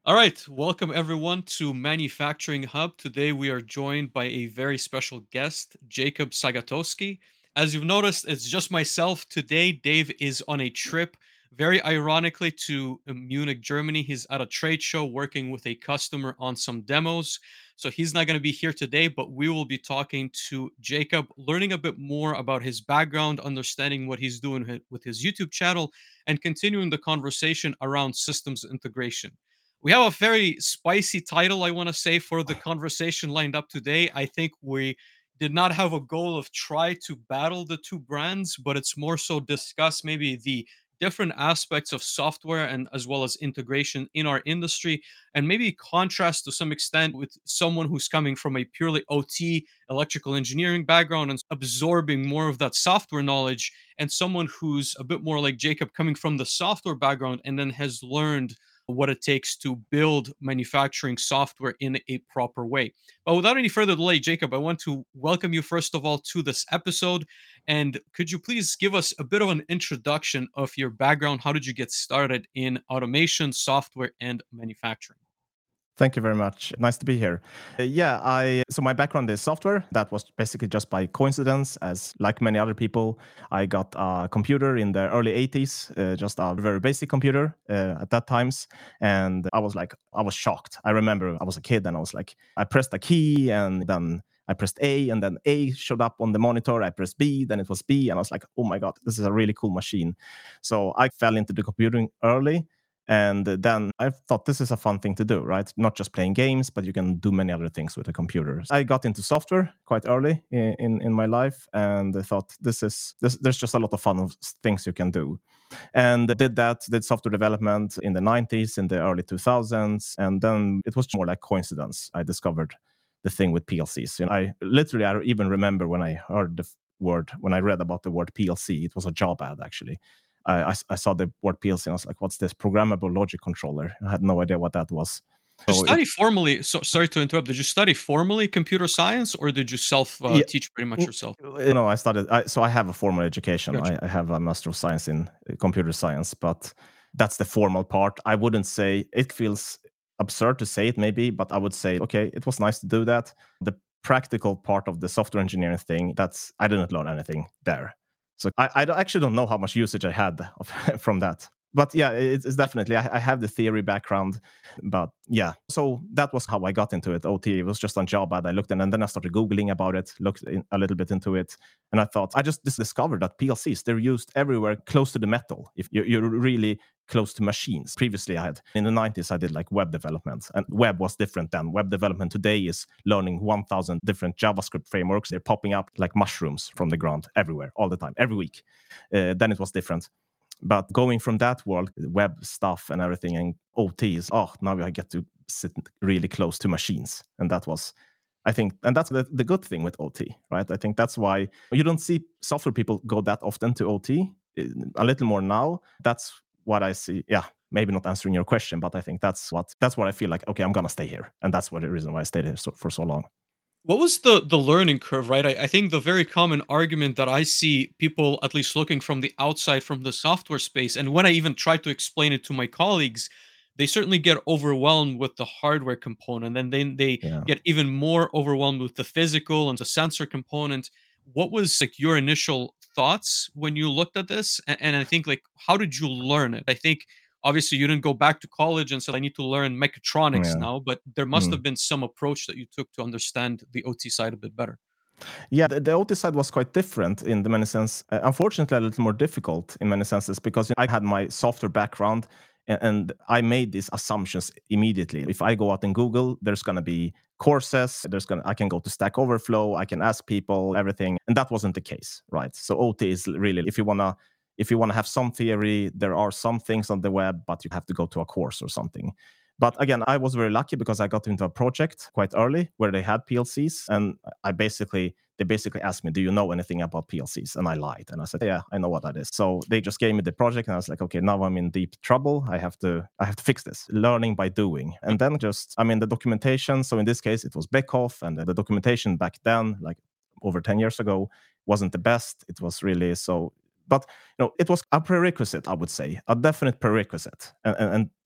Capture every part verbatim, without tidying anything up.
All right, welcome everyone to Manufacturing Hub. Today we are joined by a very special guest, Jacob Sagatowski. As you've noticed, it's just myself today. Dave is on a trip, very ironically, to uh, Munich, Germany. He's at a trade show working with a customer on some demos. So he's not going to be here today, but we will be talking to Jacob, learning a bit more about his background, understanding what he's doing hi- with his YouTube channel, and continuing the conversation around systems integration. We have a very spicy title, I want to say, for the conversation lined up today. I think we did not have a goal of try to battle the two brands, but it's more so discuss maybe the different aspects of software and as well as integration in our industry, and maybe contrast to some extent with someone who's coming from a purely O T electrical engineering background and absorbing more of that software knowledge, and someone who's a bit more like Jacob coming from the software background and then has learned what it takes to build manufacturing software in a proper way. But without any further delay, Jacob, I want to welcome you first of all to this episode. And could you please give us a bit of an introduction of your background? How did you get started in automation, software, and manufacturing? Thank you very much. Nice to be here. Uh, yeah, I so my background is software. That was basically just by coincidence, as like many other people, I got a computer in the early eighties, uh, just a very basic computer uh, at that times, and I was like, I was shocked. I remember I was a kid, and I was like, I pressed a key, and then I pressed A, and then A showed up on the monitor. I pressed B, then it was B, and I was like, oh my god, this is a really cool machine. So I fell into the computing early, and then I thought this is a fun thing to do, right? Not just playing games, but you can do many other things with a computer. I got into software quite early in, in, in my life, and I thought this is this, there's just a lot of fun of things you can do. And I did that, did software development in the nineties, in the early two thousands, and then it was more like coincidence. I discovered the thing with P L Cs. And I literally, I even remember when I heard the word, when I read about the word P L C, it was a job ad actually. I, I, I saw the word P L C and I was like, what's this? Programmable logic controller. I had no idea what that was. Did you So it, study formally? So sorry to interrupt. Did you study formally computer science, or did you self uh, yeah, teach pretty much w- yourself? you know, I started, I, so I have a formal education. Gotcha. I, I have a Master of Science in uh, Computer Science, but that's the formal part. I wouldn't say it feels absurd to say it maybe, but I would say, okay, it was nice to do that. The practical part of the software engineering thing, that's, I didn't learn anything there. So I, I don't- actually don't know how much usage I had of, from that. But yeah, it's, it's definitely, I, I have the theory background. But yeah, so that was how I got into it. O T, it was just on job ad. I looked in, and then I started Googling about it, looked in, a little bit into it. And I thought, I just dis- discovered that P L Cs, they're used everywhere close to the metal. If you're, you're really close to machines. Previously, I had in the nineties, I did like web development, and web was different then. Web development today is learning one thousand different JavaScript frameworks. They're popping up like mushrooms from the ground everywhere, all the time, every week. Uh, then it was different. But going from that world, web stuff and everything, and O Ts, oh, now I get to sit really close to machines. And that was, I think, and that's the, the good thing with O T, right? I think that's why you don't see software people go that often to O T, a little more now. That's what I see. Yeah, maybe not answering your question, but I think that's what that's what I feel like. Okay, I'm gonna stay here, and that's what the reason why I stayed here so, for so long. What was the the learning curve, right? I, I think the very common argument that I see people at least looking from the outside from the software space, and when I even try to explain it to my colleagues, they certainly get overwhelmed with the hardware component, and then they Yeah. get even more overwhelmed with the physical and the sensor component. What was like your initial thoughts when you looked at this? And, and I think like how did you learn it? I think obviously you didn't go back to college and said I need to learn mechatronics Yeah. now, but there must Mm. have been some approach that you took to understand the O T side a bit better. Yeah, the, the O T side was quite different in the many sense. Uh, unfortunately, a little more difficult in many senses because I had my software background, and, and I made these assumptions immediately. If I go out in Google, there's going to be courses. There's going to I can go to Stack Overflow. I can ask people everything, and that wasn't the case, right? So O T is really if you wanna if you want to have some theory, there are some things on the web, but you have to go to a course or something. But again, I was very lucky because I got into a project quite early where they had P L Cs, and I basically they basically asked me, "Do you know anything about P L Cs?" And I lied, and I said, "Yeah, I know what that is." So they just gave me the project, and I was like, "Okay, now I'm in deep trouble. I have to I have to fix this. Learning by doing." And then just I mean the documentation. So in this case, it was Beckhoff, and the documentation back then, like over ten years ago, wasn't the best. It was really so. But you know, it was a prerequisite, I would say, a definite prerequisite, and, and, and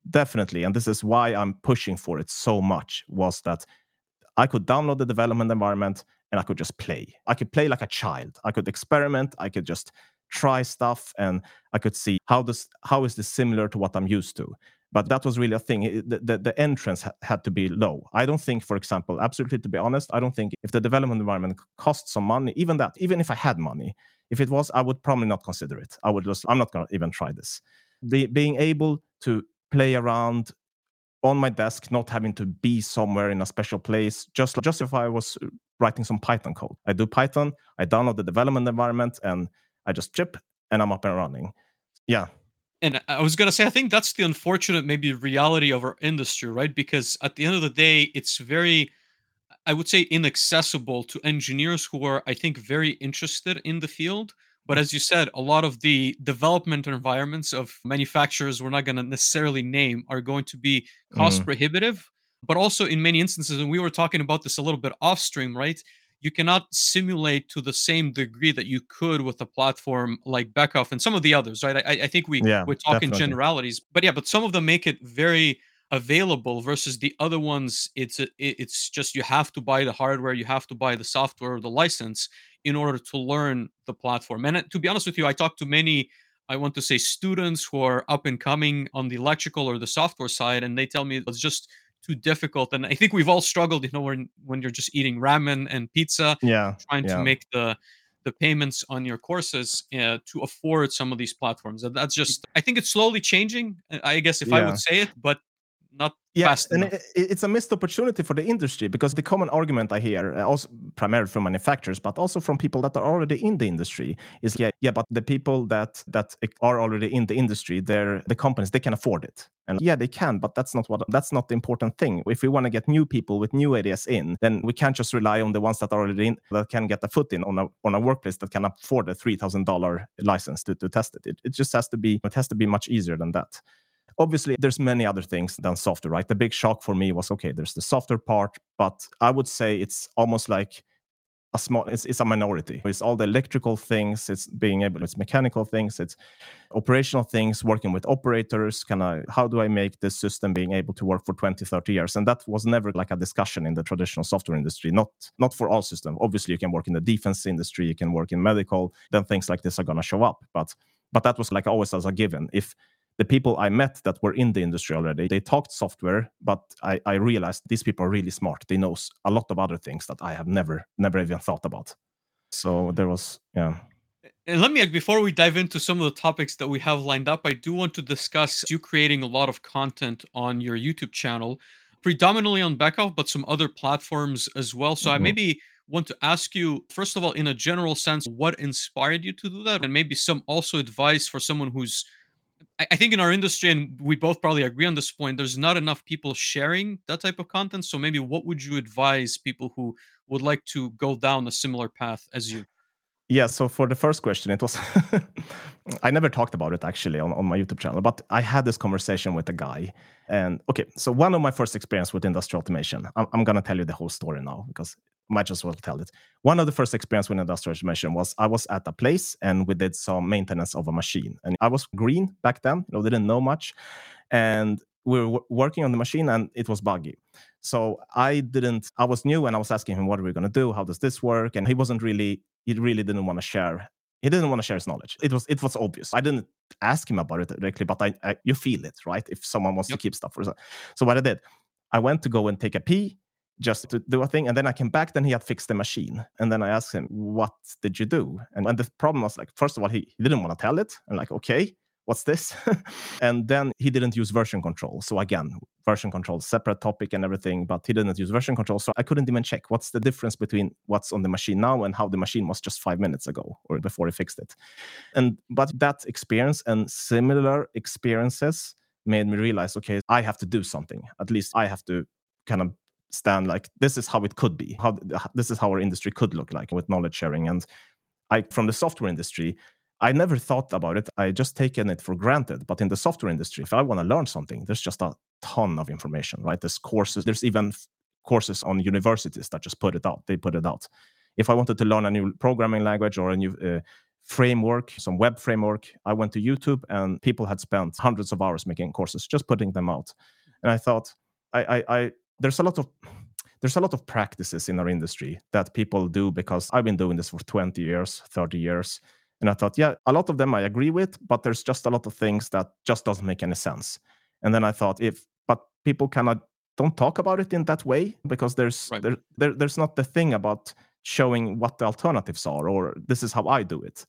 definitely, and this is why I'm pushing for it so much, was that I could download the development environment and I could just play. I could play like a child. I could experiment. I could just try stuff, and I could see how this how is this similar to what I'm used to. But that was really a thing. The, the, the entrance ha- had to be low. I don't think, for example, absolutely to be honest, I don't think if the development environment costs some money, even that, even if I had money, if it was, I would probably not consider it. I would just, I'm not going to even try this. The, being able to play around on my desk, not having to be somewhere in a special place, just, just if I was writing some Python code. I do Python, I download the development environment, and I just chip, and I'm up and running. Yeah. And I was gonna say, I think that's the unfortunate, maybe reality of our industry, right? Because at the end of the day, it's very, I would say, inaccessible to engineers who are, I think, very interested in the field. But as you said, a lot of the development environments of manufacturers we're not going to necessarily name are going to be cost Mm. prohibitive. But also, in many instances, and we were talking about this a little bit off stream, right? You cannot simulate to the same degree that you could with a platform like Beckhoff and some of the others, right? I, I think we Yeah, we talk in definitely. generalities, but yeah, but some of them make it very available versus the other ones. It's a, it- it's just you have to buy the hardware, you have to buy the software or the license in order to learn the platform. And uh, to be honest with you, I talked to many, I want to say, students who are up and coming on the electrical or the software side, and they tell me it's just too difficult. And I think we've all struggled, you know, when when you're just eating ramen and pizza, Yeah, trying to yeah. make the the payments on your courses uh, to afford some of these platforms. And that's just, I think it's slowly changing, uh, I guess, if I would Yeah. say it, but not Yeah, fast and enough. it, it's a missed opportunity for the industry, because the common argument I hear, uh, also primarily from manufacturers, but also from people that are already in the industry, is yeah, yeah, but the people that that are already in the industry, they're the companies, they can afford it, and yeah, they can, but that's not what that's not the important thing. If we want to get new people with new ideas in, then we can't just rely on the ones that are already in, that can get a foot in on a on a workplace that can afford a three thousand dollar license to to test it. it. It just has to be it has to be much easier than that. Obviously, there's many other things than software, right? The big shock for me was, okay, there's the software part, but I would say it's almost like a small, it's, it's a minority. It's all the electrical things, it's being able, it's mechanical things, it's operational things, working with operators, kind of, how do I make this system being able to work for twenty, thirty years? And that was never like a discussion in the traditional software industry, not, not for all systems. Obviously, you can work in the defense industry, you can work in medical, then things like this are going to show up. But, but that was like always as a given. If the people I met that were in the industry already, they talked software, but I, I realized these people are really smart. They know a lot of other things that I have never, never even thought about. So there was, yeah. And let me, before we dive into some of the topics that we have lined up, I do want to discuss you creating a lot of content on your YouTube channel, predominantly on Beckhoff, but some other platforms as well. So I Mhm. maybe want to ask you, first of all, in a general sense, what inspired you to do that? And maybe some also advice for someone who's, I I think in our industry, and we both probably agree on this point, there's not enough people sharing that type of content. So maybe what would you advise people who would like to go down a similar path as you? Yeah, so for the first question, it was I never talked about it actually on, on my YouTube channel, but I had this conversation with a guy. And okay, so one of my first experience with industrial automation, I'm, I'm gonna tell you the whole story now because I might as well tell it. One of the first experience with industrial automation was I was at a place and we did some maintenance of a machine. And I was green back then, you know, didn't know much. And we were w- working on the machine and it was buggy. So I didn't, I was new and I was asking him, what are we going to do? How does this work? And he wasn't really, he really didn't want to share. He didn't want to share his knowledge. It was, it was obvious. I didn't ask him about it directly, but I, I you feel it, right? If someone wants to Yep. keep stuff for himself. So what I did, I went to go and take a pee just to do a thing. And then I came back, then he had fixed the machine. And then I asked him, what did you do? And, and the problem was like, first of all, he, he didn't want to tell it. I'm like, okay, what's this? And then he didn't use version control. So again, version control, separate topic and everything, but he didn't use version control. So I couldn't even check what's the difference between what's on the machine now and how the machine was just five minutes ago or before he fixed it. And but that experience and similar experiences made me realize, okay, I have to do something. At least I have to kind of stand like, this is how it could be. How this is how our industry could look like with knowledge sharing. And I, from the software industry, I never thought about it. I just taken it for granted. But in the software industry, if I want to learn something, there's just a ton of information, right? There's courses. There's even f- courses on universities that just put it out. They put it out. If I wanted to learn a new programming language or a new uh, framework, some web framework. I went to YouTube and people had spent hundreds of hours making courses, just putting them out. And I thought, I, I, I there's a lot of there's a lot of practices in our industry that people do because I've been doing this for twenty years, thirty years. And I thought, yeah, a lot of them I agree with, but there's just a lot of things that just doesn't make any sense. And then I thought, if but people cannot don't talk about it in that way because there's Right. there, there there's not the thing about showing what the alternatives are, or this is how I do it.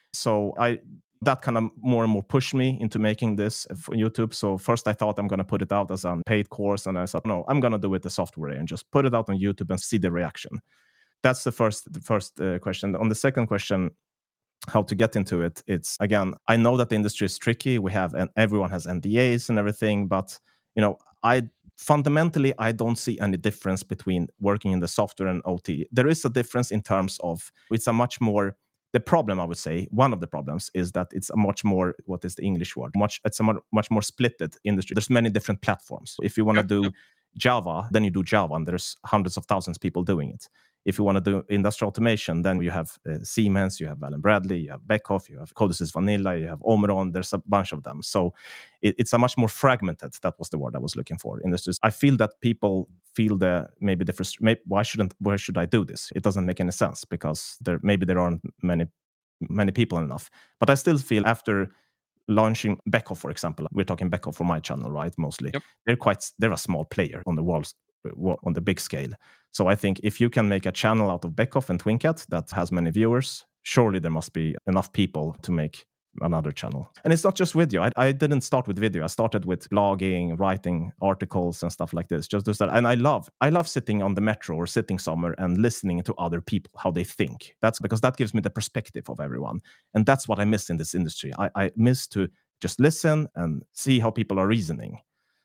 So I that kind of more and more pushed me into making this for YouTube. So first I thought I'm going to put it out as a paid course, and I said no, I'm going to do it the software way and just put it out on YouTube and see the reaction. That's the first the first uh, question. On the second question, how to get into it, it's again, I know that the industry is tricky. We have and everyone has N D As and everything, but you know, I fundamentally I don't see any difference between working in the software and O T. There is a difference in terms of it's a much more the problem, I would say, one of the problems is that it's a much more, what is the English word? Much, it's a much more splitted industry. There's many different platforms. If you want to Yep, do yep. Java, then you do Java, and there's hundreds of thousands of people doing it. If you want to do industrial automation, then you have uh, Siemens, you have Allen Bradley, you have Beckhoff, you have Codesys Vanilla, you have Omron. There's a bunch of them. So it, it's a much more fragmented. That was the word I was looking for. Industries. I feel that people feel the maybe the frust- maybe, why shouldn't why should I do this? It doesn't make any sense because there maybe there aren't many many people enough. But I still feel after launching Beckhoff, for example, we're talking Beckhoff for my channel, right? Mostly, Yep. they're quite they're a small player on the walls on the big scale. So I think if you can make a channel out of Beckhoff and TwinCat that has many viewers, surely there must be enough people to make another channel. And it's not just video. I, I didn't start with video. I started with blogging, writing articles and stuff like this. Just to start. And I love, I love sitting on the metro or sitting somewhere and listening to other people, how they think. That's because that gives me the perspective of everyone. And that's what I miss in this industry. I, I miss to just listen and see how people are reasoning.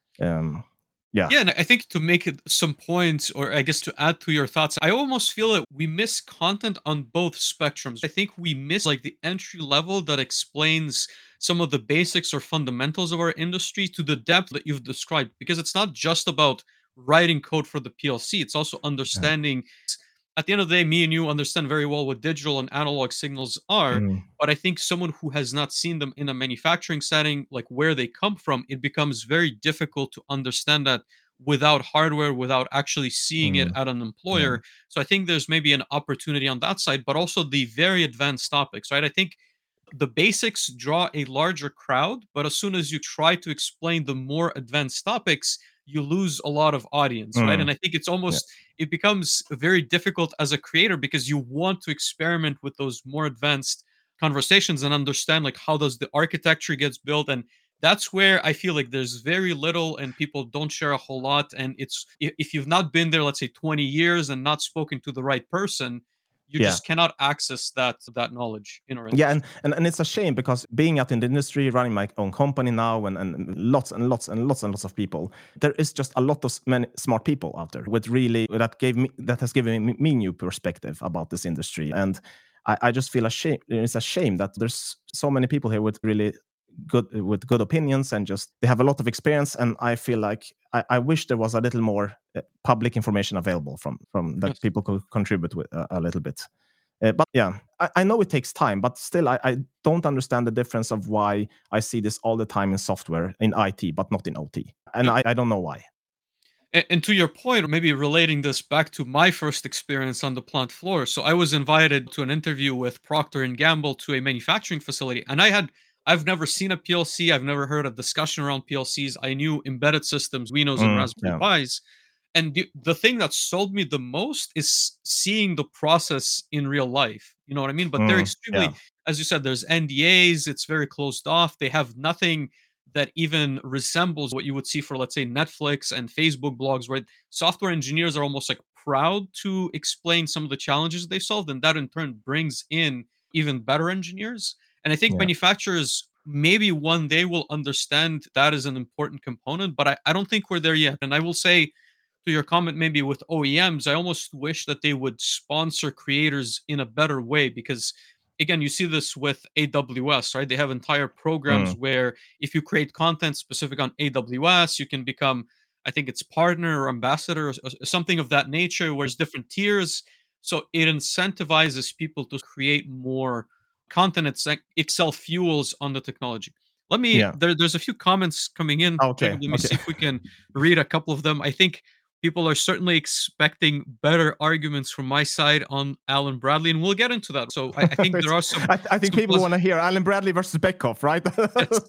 Um, yeah. Yeah, and I think to make it some points, or I guess to add to your thoughts, I almost feel that we miss content on both spectrums. I think we miss like the entry level that explains some of the basics or fundamentals of our industry to the depth that you've described, because it's not just about writing code for the P L C, it's also Yeah. understanding. At the end of the day, me and you understand very well what digital and analog signals are, Mm, but I think someone who has not seen them in a manufacturing setting, like where they come from, it becomes very difficult to understand that without hardware, without actually seeing it mm, at an yeah. employer. So I think there's maybe an opportunity on that side, but also the very advanced topics, right? I think the basics draw a larger crowd, but as soon as you try to explain the more advanced topics, you lose a lot of audience, right? And Mm, I think it's yeah. almost it becomes very difficult as a creator because you want to experiment with those more advanced conversations and understand like how does the architecture gets built, and that's where I feel like there's very little and people don't share a whole lot. And it's i- if you've not been there, let's say twenty years, and not spoken to the right person, you Yeah. just cannot access that that knowledge in our Yeah, and, industry. and and it's a shame because being out in the industry, running my own company now, and, and lots and lots and lots and lots of people, there is just a lot of s- many smart people out there with really that gave me that has given me, me new perspective about this industry, and I, I just feel ashamed. It's a shame that there's so many people here with really good with good opinions and just they have a lot of experience, and I feel like I, I wish there was a little more uh, public information available from from that Yes. people could contribute with uh, a little bit. Uh, but yeah, I, I know it takes time, but still, I, I don't understand the difference of why I see this all the time in software, in I T, but not in O T. And Yeah. I, I don't know why. And, and to your point, maybe relating this back to my first experience on the plant floor. So I was invited to an interview with Procter and Gamble to a manufacturing facility, and I had I've never seen a P L C. I've never heard a discussion around P L Cs. I knew embedded systems, Winos and Mm, Raspberry yeah. Pis. And the, the thing that sold me the most is seeing the process in real life. You know what I mean? But they're Mm, yeah. extremely, as you said, there's N D As, it's very closed off. They have nothing that even resembles what you would see for, let's say, Netflix and Facebook blogs, right? Software engineers are almost like proud to explain some of the challenges they solved, and that in turn brings in even better engineers. And I think Yeah. manufacturers maybe one day will understand that is an important component, but I, I don't think we're there yet. And I will say, to your comment, maybe with O E Ms, I almost wish that they would sponsor creators in a better way because, again, you see this with A W S, right? They have entire programs Mm, where if you create content specific on A W S, you can become, I think it's partner or ambassador or s- something of that nature, where there's different tiers. So it incentivizes people to create more content it's- Excel fuels on the technology. Let me, Yeah. there, there's a few comments coming in. Okay. Jacob, let me Okay. see if we can read a couple of them. I think people are certainly expecting better arguments from my side on Allen Bradley, and we'll get into that. So I, I think there are some. I, I think some people want to hear Allen Bradley versus Beckhoff, right? Yes,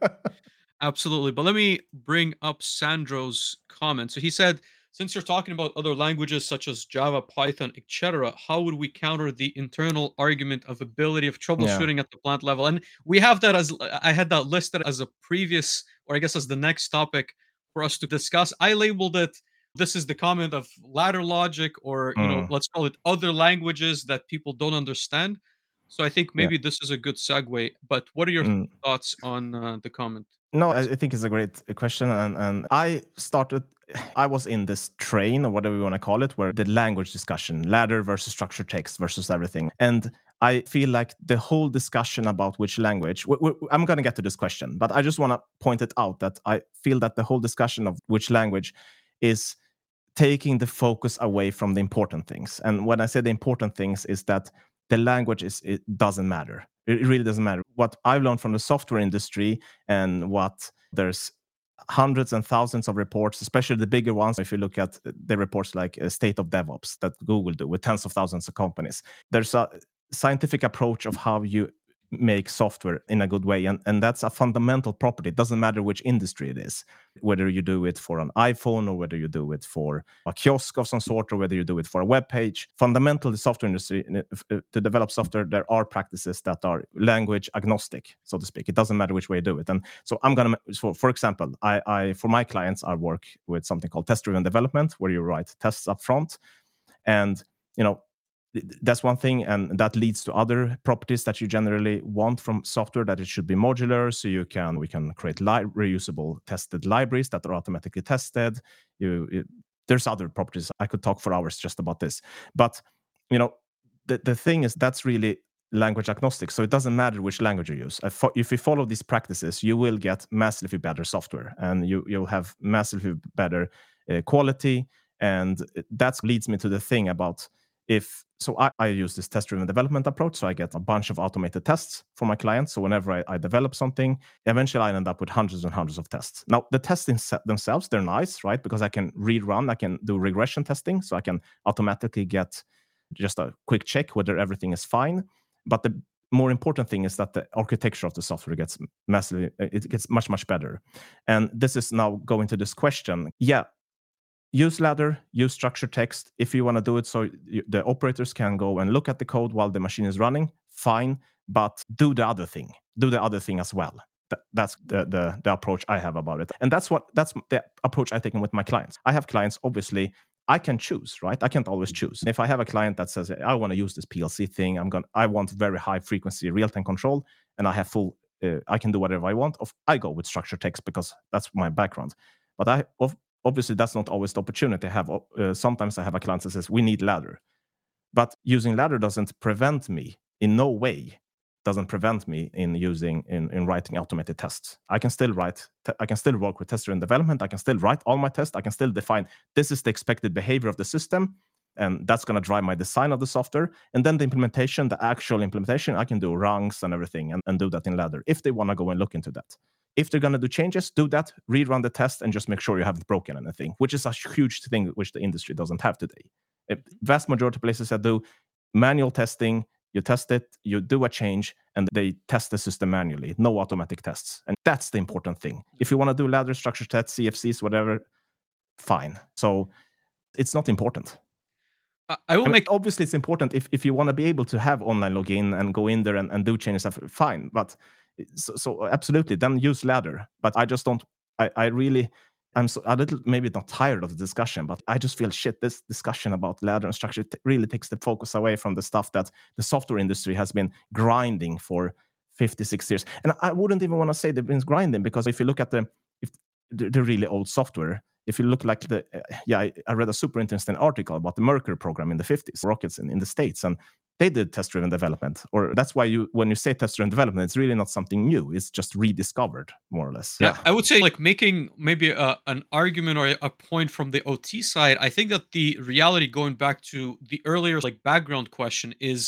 absolutely. But let me bring up Sandro's comment. So he said, since you're talking about other languages such as Java, Python, et cetera, how would we counter the internal argument of ability of Yeah. troubleshooting at the plant level? And we have that as, I had that listed as a previous, or I guess as the next topic for us to discuss. I labeled it, this is the comment of ladder logic, or, you know, Mm. let's call it other languages that people don't understand. So I think Yeah. maybe this is a good segue. But what are your Mm. thoughts on uh, the comment? No, I I think it's a great uh, question, and and I started. I was in this train, or whatever you want to call it, where the language discussion, ladder versus structured text versus everything, and I feel like the whole discussion about which language. W- w- I'm going to get to this question, but I just want to point it out that I feel that the whole discussion of which language is taking the focus away from the important things. And when I say the important things, is that the language is it doesn't matter. It really doesn't matter. What I've learned from the software industry, and what there's hundreds and thousands of reports, especially the bigger ones. If you look at the reports like uh, State of DevOps that Google do with tens of thousands of companies, there's a scientific approach of how you make software in a good way, and, and that's a fundamental property. It doesn't matter which industry it is, whether you do it for an iPhone, or whether you do it for a kiosk of some sort, or whether you do it for a web page. Fundamentally, the software industry, to develop software, there are practices that are language agnostic, so to speak. It doesn't matter which way you do it. And so I'm gonna, for, for example, I, I for my clients, I work with something called test-driven development, where you write tests up front, and you know that's one thing, and that leads to other properties that you generally want from software, that it should be modular, so you can we can create li- reusable tested libraries that are automatically tested. You, it, there's other properties. I could talk for hours just about this, but you know the, the thing is, that's really language agnostic, so it doesn't matter which language you use. If you follow these practices, you will get massively better software, and you, you'll have massively better uh, quality. And that leads me to the thing about, if so I, I use this test-driven development approach, so I get a bunch of automated tests for my clients. So whenever I, I develop something, eventually I end up with hundreds and hundreds of tests. Now the tests themselves, they're nice, right? Because I can rerun, I can do regression testing, so I can automatically get just a quick check whether everything is fine. But the more important thing is that the architecture of the software gets massively, it gets much, much better. And this is now going to this question. Yeah, use ladder, use structured text if you want to do it, so you, the operators can go and look at the code while the machine is running. Fine, but do the other thing. Do the other thing as well. Th- that's the, the the approach I have about it, and that's what that's the approach I take with my clients. I have clients, obviously. I can choose, right? I can't always choose. If I have a client that says, I want to use this P L C thing, I'm going, I want very high frequency real-time control, and I have full, uh, I can do whatever I want. Of, I go with structured text because that's my background. But I, of, obviously, that's not always the opportunity I have. Uh, sometimes I have a client that says, we need ladder. But using ladder doesn't prevent me, in no way, doesn't prevent me in using in, in writing automated tests. I can still write, te- I can still work with tester in development. I can still write all my tests. I can still define, this is the expected behavior of the system, and that's going to drive my design of the software. And then the implementation, the actual implementation, I can do rungs and everything, and, and do that in ladder if they want to go and look into that. If they're going to do changes, do that, rerun the test, and just make sure you haven't broken anything, which is a huge thing which the industry doesn't have today. If vast majority of places that do manual testing, you test it, you do a change, and they test the system manually. No automatic tests. And that's the important thing. If you want to do ladder, structure tests, C F Cs, whatever, fine. So it's not important. I, I will I mean, make... obviously, it's important if, if you want to be able to have online login and go in there and, and do changes, fine. But so, so absolutely, then use ladder. But I just don't, I, I really... I'm so, a little maybe not tired of the discussion, but I just feel shit. This discussion about ladder and structure t- really takes the focus away from the stuff that the software industry has been grinding for fifty-six years. And I wouldn't even want to say they've been grinding, because if you look at the if the, the really old software, if you look like the uh, yeah, I, I read a super interesting article about the Mercury program in the fifties, rockets in, in the States, and they did test-driven development. Or that's why you, when you say test-driven development, it's really not something new. It's just rediscovered, more or less. Yeah, I would say, like, making maybe a, an argument or a point from the O T side. I think that the reality, going back to the earlier like background question, is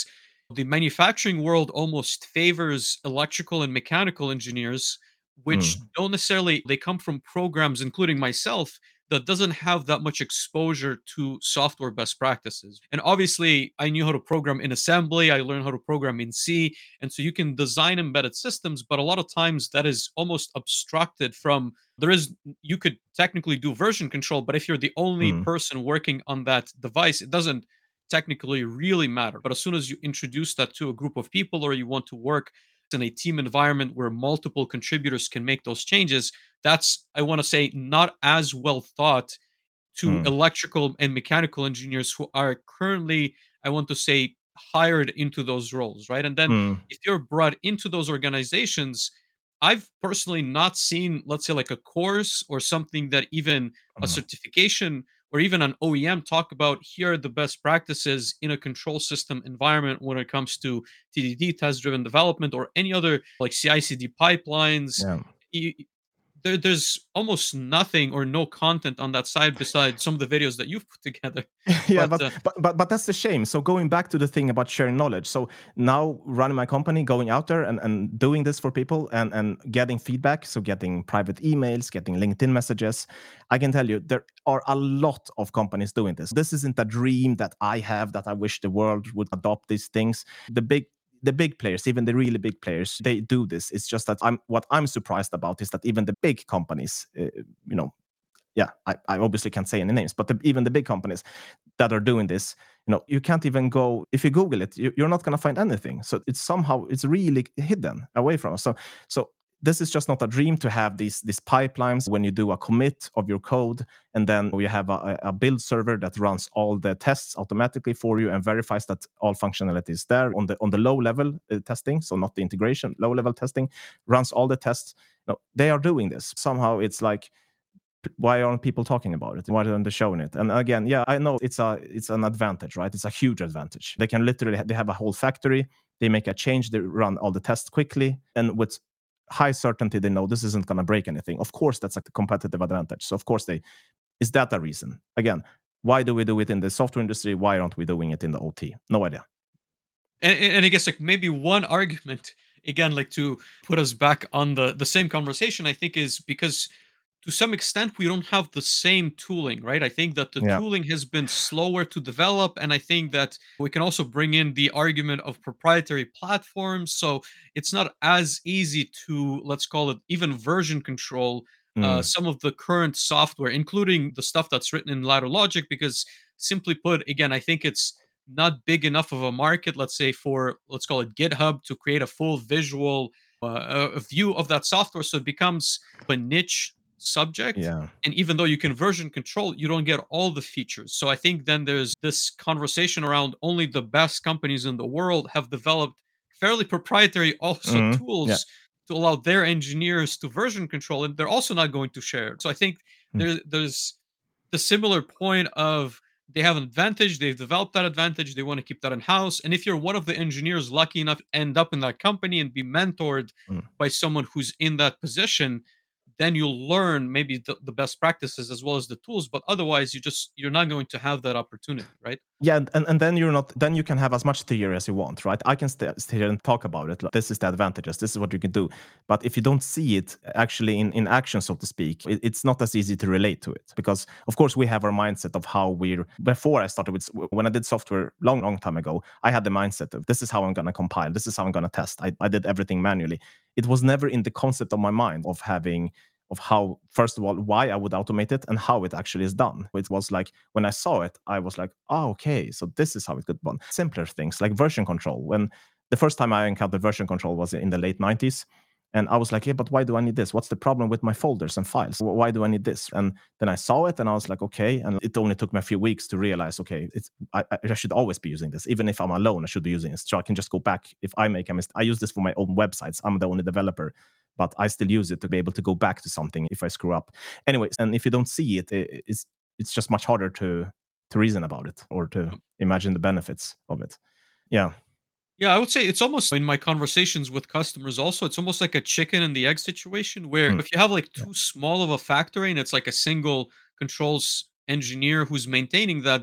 the manufacturing world almost favors electrical and mechanical engineers, which Mm. don't necessarily they come from programs, including myself, that doesn't have that much exposure to software best practices. And obviously, I knew how to program in assembly, I learned how to program in C, and so you can design embedded systems, but a lot of times that is almost obstructed from there is you could technically do version control, but if you're the only Mm. person working on that device, it doesn't technically really matter. But as soon as you introduce that to a group of people or you want to work in a team environment where multiple contributors can make those changes, that's, I want to say, not as well thought to Mm. electrical and mechanical engineers who are currently, I want to say, hired into those roles, right? And then Mm. if you're brought into those organizations, I've personally not seen, let's say, like a course or something that even a Mm. certification or even an O E M talk about here are the best practices in a control system environment when it comes to T D D, test driven development, or any other like C I C D pipelines. Yeah. You, there, there's almost nothing or no content on that side besides some of the videos that you've put together. Yeah, But but, uh, but but but that's the shame. So going back to the thing about sharing knowledge. So now running my company, going out there and, and doing this for people and, and getting feedback. So getting private emails, getting LinkedIn messages. I can tell you there are a lot of companies doing this. This isn't a dream that I have that I wish the world would adopt these things. The big the big players, even the really big players, they do this. It's just that I'm what I'm surprised about is that even the big companies, uh, you know, yeah, I, I obviously can't say any names, but the, even the big companies that are doing this, you know, you can't even go if you Google it, you, you're not going to find anything. So it's somehow it's really hidden away from us. So so this is just not a dream to have these these pipelines when you do a commit of your code, and then you have a, a build server that runs all the tests automatically for you and verifies that all functionality is there on the on the low level uh, testing, so not the integration, low level testing runs all the tests. No, they are doing this somehow. It's like why aren't people talking about it? Why aren't they showing it? And again, yeah, I know it's a it's an advantage, right? It's a huge advantage. They can literally they have a whole factory. They make a change. They run all the tests quickly, and with high certainty, they know this isn't going to break anything. Of course, that's a competitive advantage. So of course, they is that a reason? Again, why do we do it in the software industry? Why aren't we doing it in the O T? No idea. and, and I guess like maybe one argument again, like to put us back on the the same conversation, I think is because to some extent we don't have the same tooling, right? I think that the Yeah. tooling has been slower to develop, and I think that we can also bring in the argument of proprietary platforms. So it's not as easy to, let's call it, even version control uh, Mm. some of the current software, including the stuff that's written in Ladder Logic, because simply put, again, I think it's not big enough of a market, let's say, for, let's call it, GitHub to create a full visual uh, a view of that software. So it becomes a niche subject. Yeah. And even though you can version control, you don't get all the features. So I think then there's this conversation around only the best companies in the world have developed fairly proprietary also Mm. Yeah. tools to allow their engineers to version control, and they're also not going to share it. So I think Mm. there, there's the similar point of they have an advantage, they've developed that advantage, they want to keep that in house. And if you're one of the engineers lucky enough to end up in that company and be mentored Mm. by someone who's in that position, then you'll learn maybe the, the best practices as well as the tools. But otherwise, you just you're not going to have that opportunity, right? Yeah, and, and then you're not then you can have as much theory as you want, right? I can st- sit here and talk about it. Like, this is the advantages. This is what you can do. But if you don't see it actually in, in action, so to speak, it, it's not as easy to relate to it. Because of course we have our mindset of how we're before I started with when I did software long, long time ago, I had the mindset of this is how I'm gonna compile, this is how I'm gonna test. I, I did everything manually. It was never in the concept of my mind of having of how, first of all, why I would automate it and how it actually is done. It was like when I saw it, I was like, oh, okay, so this is how it could be done. Simpler things like version control. When the first time I encountered version control was in the late nineties. And I was like, yeah, but why do I need this? What's the problem with my folders and files? Why do I need this? And then I saw it and I was like, okay. And it only took me a few weeks to realize, okay, it's I, I should always be using this. Even if I'm alone, I should be using it. So I can just go back. If I make a mistake, I use this for my own websites. I'm the only developer, but I still use it to be able to go back to something if I screw up. Anyways, and if you don't see it, it it's it's just much harder to to reason about it or to imagine the benefits of it. Yeah. Yeah, I would say it's almost in my conversations with customers also, it's almost like a chicken and the egg situation where Mm. if you have like Yeah. too small of a factory and it's like a single controls engineer who's maintaining that, then it's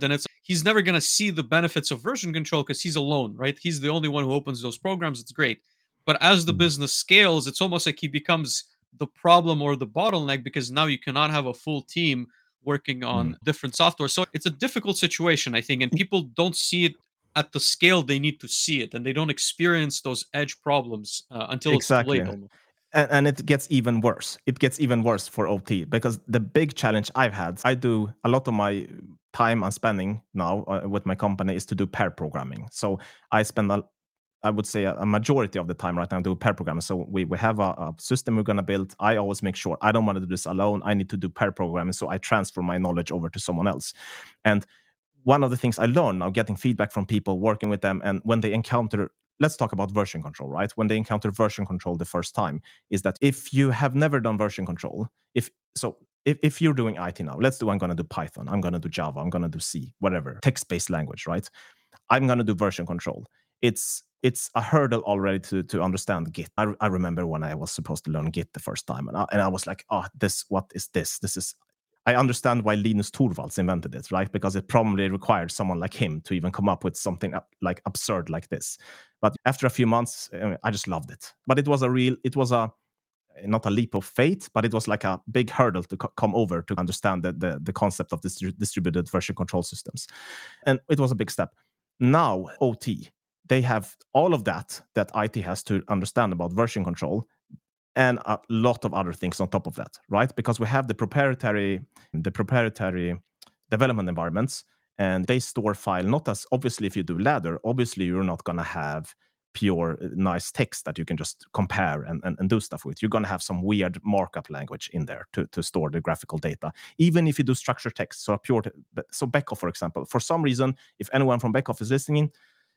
he's never going to see the benefits of version control because he's alone, right? He's the only one who opens those programs. It's great. But as the Mhm. business scales, it's almost like he becomes the problem or the bottleneck because now you cannot have a full team working on Mm. different software. So it's a difficult situation, I think, and people don't see it at the scale they need to see it, and they don't experience those edge problems uh, until it's too Exactly. late almost. And, and it gets even worse. It gets even worse for O T because the big challenge I've had, I do a lot of my time I'm spending now uh, with my company is to do pair programming. So I spend a, I would say a, a majority of the time right now do pair programming. So we, we have a, a system we're going to build. I always make sure I don't want to do this alone. I need to do pair programming. So I transfer my knowledge over to someone else. And one of the things I learned now, getting feedback from people, working with them, and when they encounter, let's talk about version control, right? When they encounter version control the first time, is that if you have never done version control, if so, if, if you're doing I T now, let's do, I'm going to do Python, I'm going to do Java, I'm going to do C, whatever, text-based language, right? I'm going to do version control. It's it's a hurdle already to to understand Git. I, I remember when I was supposed to learn Git the first time, and I, and I was like, oh, this, what is this? This is, I understand why Linus Torvalds invented it, right? Because it probably required someone like him to even come up with something like absurd like this. But after a few months, I just loved it. But it was a real, it was a, not a leap of faith, but it was like a big hurdle to co- come over to understand the, the, the concept of distri- distributed version control systems. And it was a big step. Now, O T, they have all of that that I T has to understand about version control, and a lot of other things on top of that, right? Because we have the proprietary, the proprietary development environments, and they store file, not as, obviously, if you do ladder, obviously you're not going to have pure nice text that you can just compare and, and, and do stuff with. You're going to have some weird markup language in there to, to store the graphical data. Even if you do structured text, so pure, so Beckhoff, for example, for some reason, if anyone from Beckhoff is listening,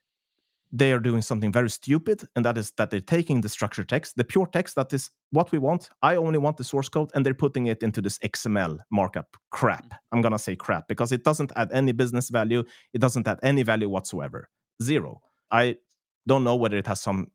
they are doing something very stupid, and that is that they're taking the structured text, the pure text that is what we want. I only want the source code, and they're putting it into this X M L markup crap. I'm going to say crap because it doesn't add any business value. It doesn't add any value whatsoever. Zero. I don't know whether it has some,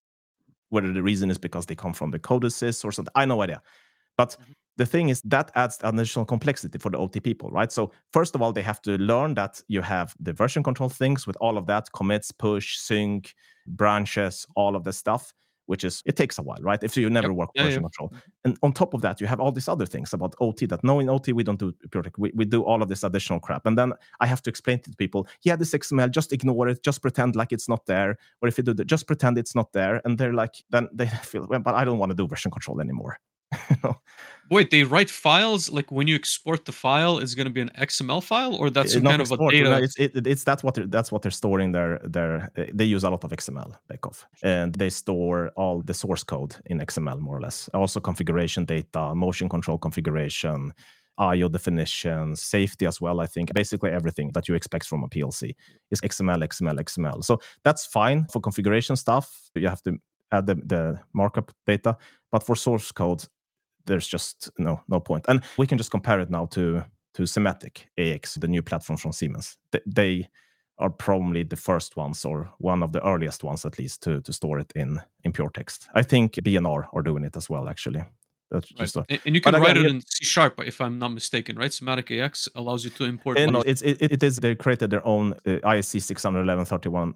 whether the reason is because they come from the codices or something. I have no idea. But mm-hmm. the thing is that adds additional complexity for the O T people, right? So first of all, they have to learn that you have the version control things with all of that, commits, push, sync, branches, all of the stuff, which is, it takes a while, right? If you never Yep. work with Yeah, version yeah. control. And on top of that, you have all these other things about O T that no, in O T, we don't do pure tech. We, we do all of this additional crap. And then I have to explain to people, yeah, this X M L, just ignore it, just pretend like it's not there. Or if you do that, just pretend it's not there. And they're like, then they feel, well, but I don't want to do version control anymore. You know? Wait, they write files like when you export the file, it's going to be an X M L file, or that's some not kind export, of a data? No, it's it, it's that's what they're, that's what they're storing their their. They use a lot of X M L, Beckhoff, and they store all the source code in X M L more or less. Also configuration data, motion control configuration, I O definitions, safety as well. I think basically everything that you expect from a P L C is X M L, X M L, X M L. So that's fine for configuration stuff. You have to add the, the markup data, but for source code, there's just no no point. And we can just compare it now to to Sematic A X, the new platform from Siemens. They, they are probably the first ones, or one of the earliest ones at least, to to store it in in pure text. I think B N R are doing it as well, actually. That's Right. just a, and, and you can but write again, it in C sharp, if I'm not mistaken, right? Sematic A X allows you to import. and no, values. it's it, it is they created their own uh, I S C six eleven thirty-one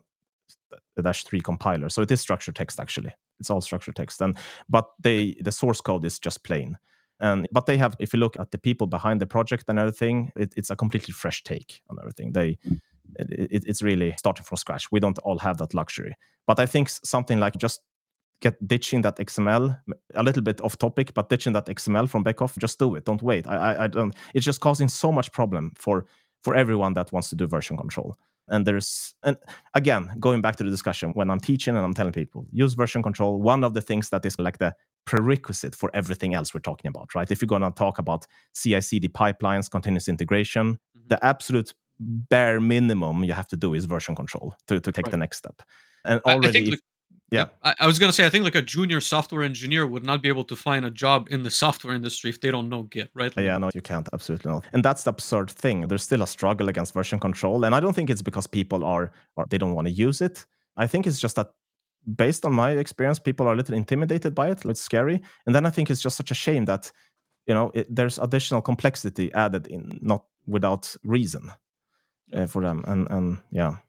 dash three compiler, so it is structured text actually. It's all structured text, and but they the source code is just plain. And but they have, if you look at the people behind the project and everything, it, it's a completely fresh take on everything. They it, it's really starting from scratch. We don't all have that luxury, but I think something like just get ditching that X M L, a little bit off topic, but ditching that X M L from Beckhoff, just do it. Don't wait. I, I, I don't. It's just causing so much problem for for everyone that wants to do version control. And there's, and again, going back to the discussion, when I'm teaching and I'm telling people use version control, one of the things that is like the prerequisite for everything else we're talking about, right? If you're going to talk about C I C D pipelines, continuous integration, mm-hmm. the absolute bare minimum you have to do is version control to, to take right. the next step. And already, I think, if, like, yeah, I, I was going to say, I think like a junior software engineer would not be able to find a job in the software industry if they don't know Git, right? Like, yeah, no, you can't, absolutely not. And that's the absurd thing. There's still a struggle against version control, and I don't think it's because people are, or they don't want to use it. I think it's just that, based on my experience, people are a little intimidated by it. It's scary. And then I think it's just such a shame that, you know, it, there's additional complexity added in, not without reason. uh, for them. And and yeah.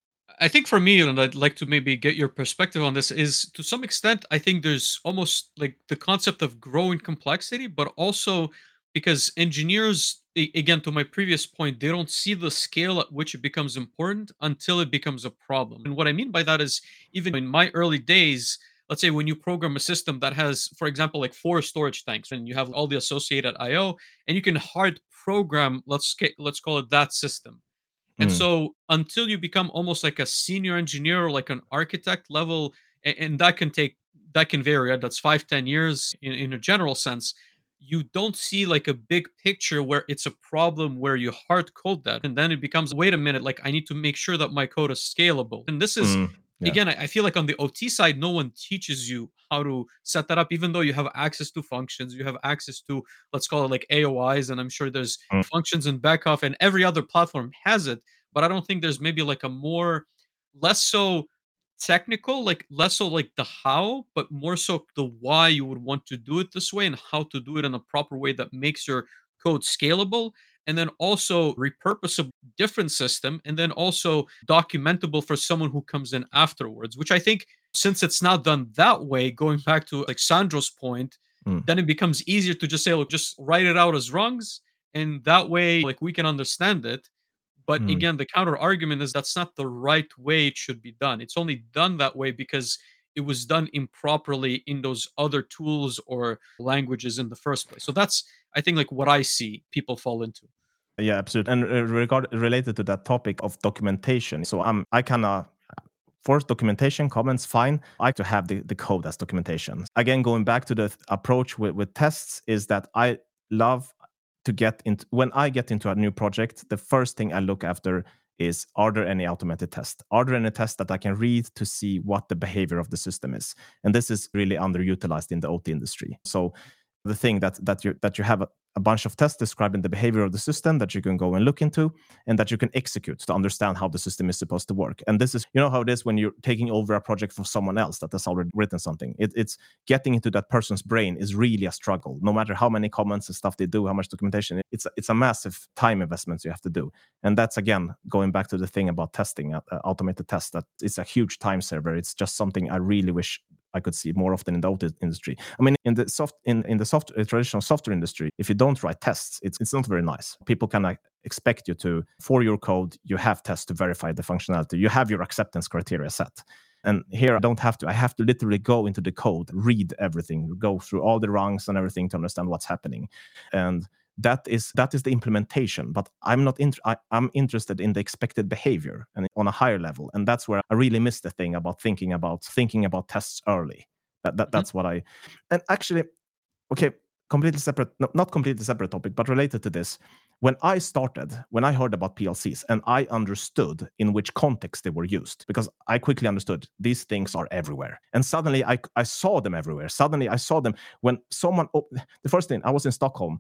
I think for me, and I'd like to maybe get your perspective on this, is to some extent, I think there's almost like the concept of growing complexity, but also because engineers, a- again, to my previous point, they don't see the scale at which it becomes important until it becomes a problem. And what I mean by that is, even in my early days, let's say when you program a system that has, for example, like four storage tanks, and you have all the associated I O, and you can hard program, let's ca- let's call it that system, and Mm, so until you become almost like a senior engineer or like an architect level, a- and that can take that can vary, right? That's five, ten years in, in a general sense. You don't see like a big picture where it's a problem where you hard code that. And then it becomes, wait a minute, like I need to make sure that my code is scalable. And this is mm, yeah. again, I I feel like on the O T side, no one teaches you how to set that up, even though you have access to functions, you have access to, let's call it like A O Is, and I'm sure there's Mm, functions in Backoff and every other platform has it, but I don't think there's maybe like a more less so technical, like less so like the how, but more so the why you would want to do it this way and how to do it in a proper way that makes your code scalable, and then also repurposable different system, and then also documentable for someone who comes in afterwards, which I think since it's not done that way, going back to like Sandro's point, mm, then it becomes easier to just say, look, just write it out as rungs, and that way like we can understand it. But mm. again, the counter argument is that's not the right way it should be done. It's only done that way because it was done improperly in those other tools or languages in the first place. So that's, I think, like what I see people fall into. Yeah, absolutely. And uh, regard related to that topic of documentation, so I'm I kind of for documentation comments, fine. I like to have the, the code as documentation. Again, going back to the th- approach with, with tests is that I love to get into when I get into a new project, the first thing I look after is, are there any automated tests? Are there any tests that I can read to see what the behavior of the system is? And this is really underutilized in the O T industry. So the thing that that you that you have a, a bunch of tests describing the behavior of the system that you can go and look into and that you can execute to understand how the system is supposed to work. And this is, you know, how it is when you're taking over a project for someone else that has already written something. It, it's getting into that person's brain is really a struggle. No matter how many comments and stuff they do, how much documentation, it's a, it's a massive time investment you have to do. And that's again going back to the thing about testing, uh, uh, automated tests. That it's a huge time saver. It's just something I really wish I could see more often in the auto industry. I mean, in the soft in in the soft uh, traditional software industry, if you don't write tests, it's it's not very nice. People can uh, expect you to, for your code, you have tests to verify the functionality. You have your acceptance criteria set. And here I don't have to. I have to literally go into the code, read everything, go through all the rungs and everything to understand what's happening. And that is that is the implementation, but i'm not int- I, i'm interested in the expected behavior and on a higher level, and that's where I really miss the thing about thinking about thinking about tests early. That, that Mhm. that's what I. And actually, okay, completely separate, no, not completely separate topic, but related to this. When I started, when I heard about P L Cs and I understood in which context they were used, because I quickly understood these things are everywhere. And suddenly I, I saw them everywhere. Suddenly I saw them when someone, op- the first thing, I was in Stockholm,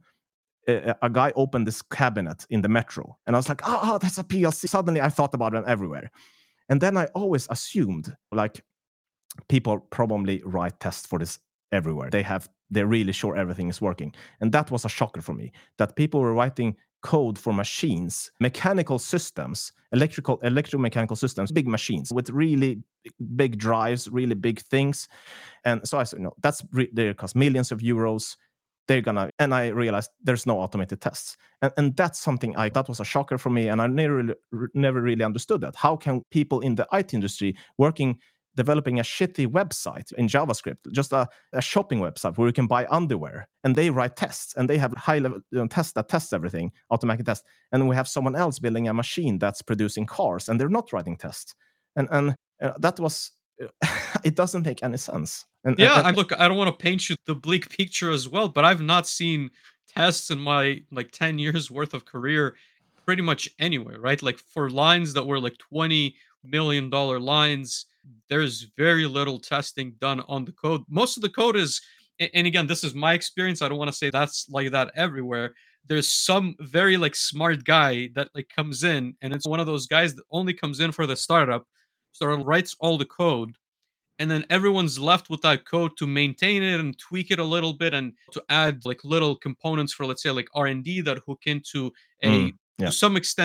a, a guy opened this cabinet in the metro, and I was like, oh, oh, that's a P L C. Suddenly I thought about them everywhere. And then I always assumed like people probably write tests for this everywhere. They have, they're really sure everything is working. And that was a shocker for me, that people were writing code for machines, mechanical systems, electrical, electromechanical systems, big machines with really big drives, really big things. And so I said, no, that's re- they cost millions of euros. They're gonna, and I realized there's no automated tests, and, and that's something I that was a shocker for me, and I never really, never really understood that. How can people in the I T industry working developing a shitty website in JavaScript, just a, a shopping website where you can buy underwear, and they write tests and they have high level you know, tests that tests everything, automatic tests, and then we have someone else building a machine that's producing cars and they're not writing tests, and and uh, that was it doesn't make any sense. And, and, Yeah, and I look, I don't want to paint you the bleak picture as well, but I've not seen tests in my like ten years worth of career pretty much anywhere, right? Like for lines that were like twenty million dollar lines, there's very little testing done on the code. Most of the code is, a- and again, this is my experience. I don't want to say that's like that everywhere. There's some very like smart guy that like comes in, and it's one of those guys that only comes in for the startup, sort of writes all the code, and then everyone's left with that code to maintain it and tweak it a little bit and to add like little components for, let's say, like R and D that hook into a, mm, to yeah. some extent,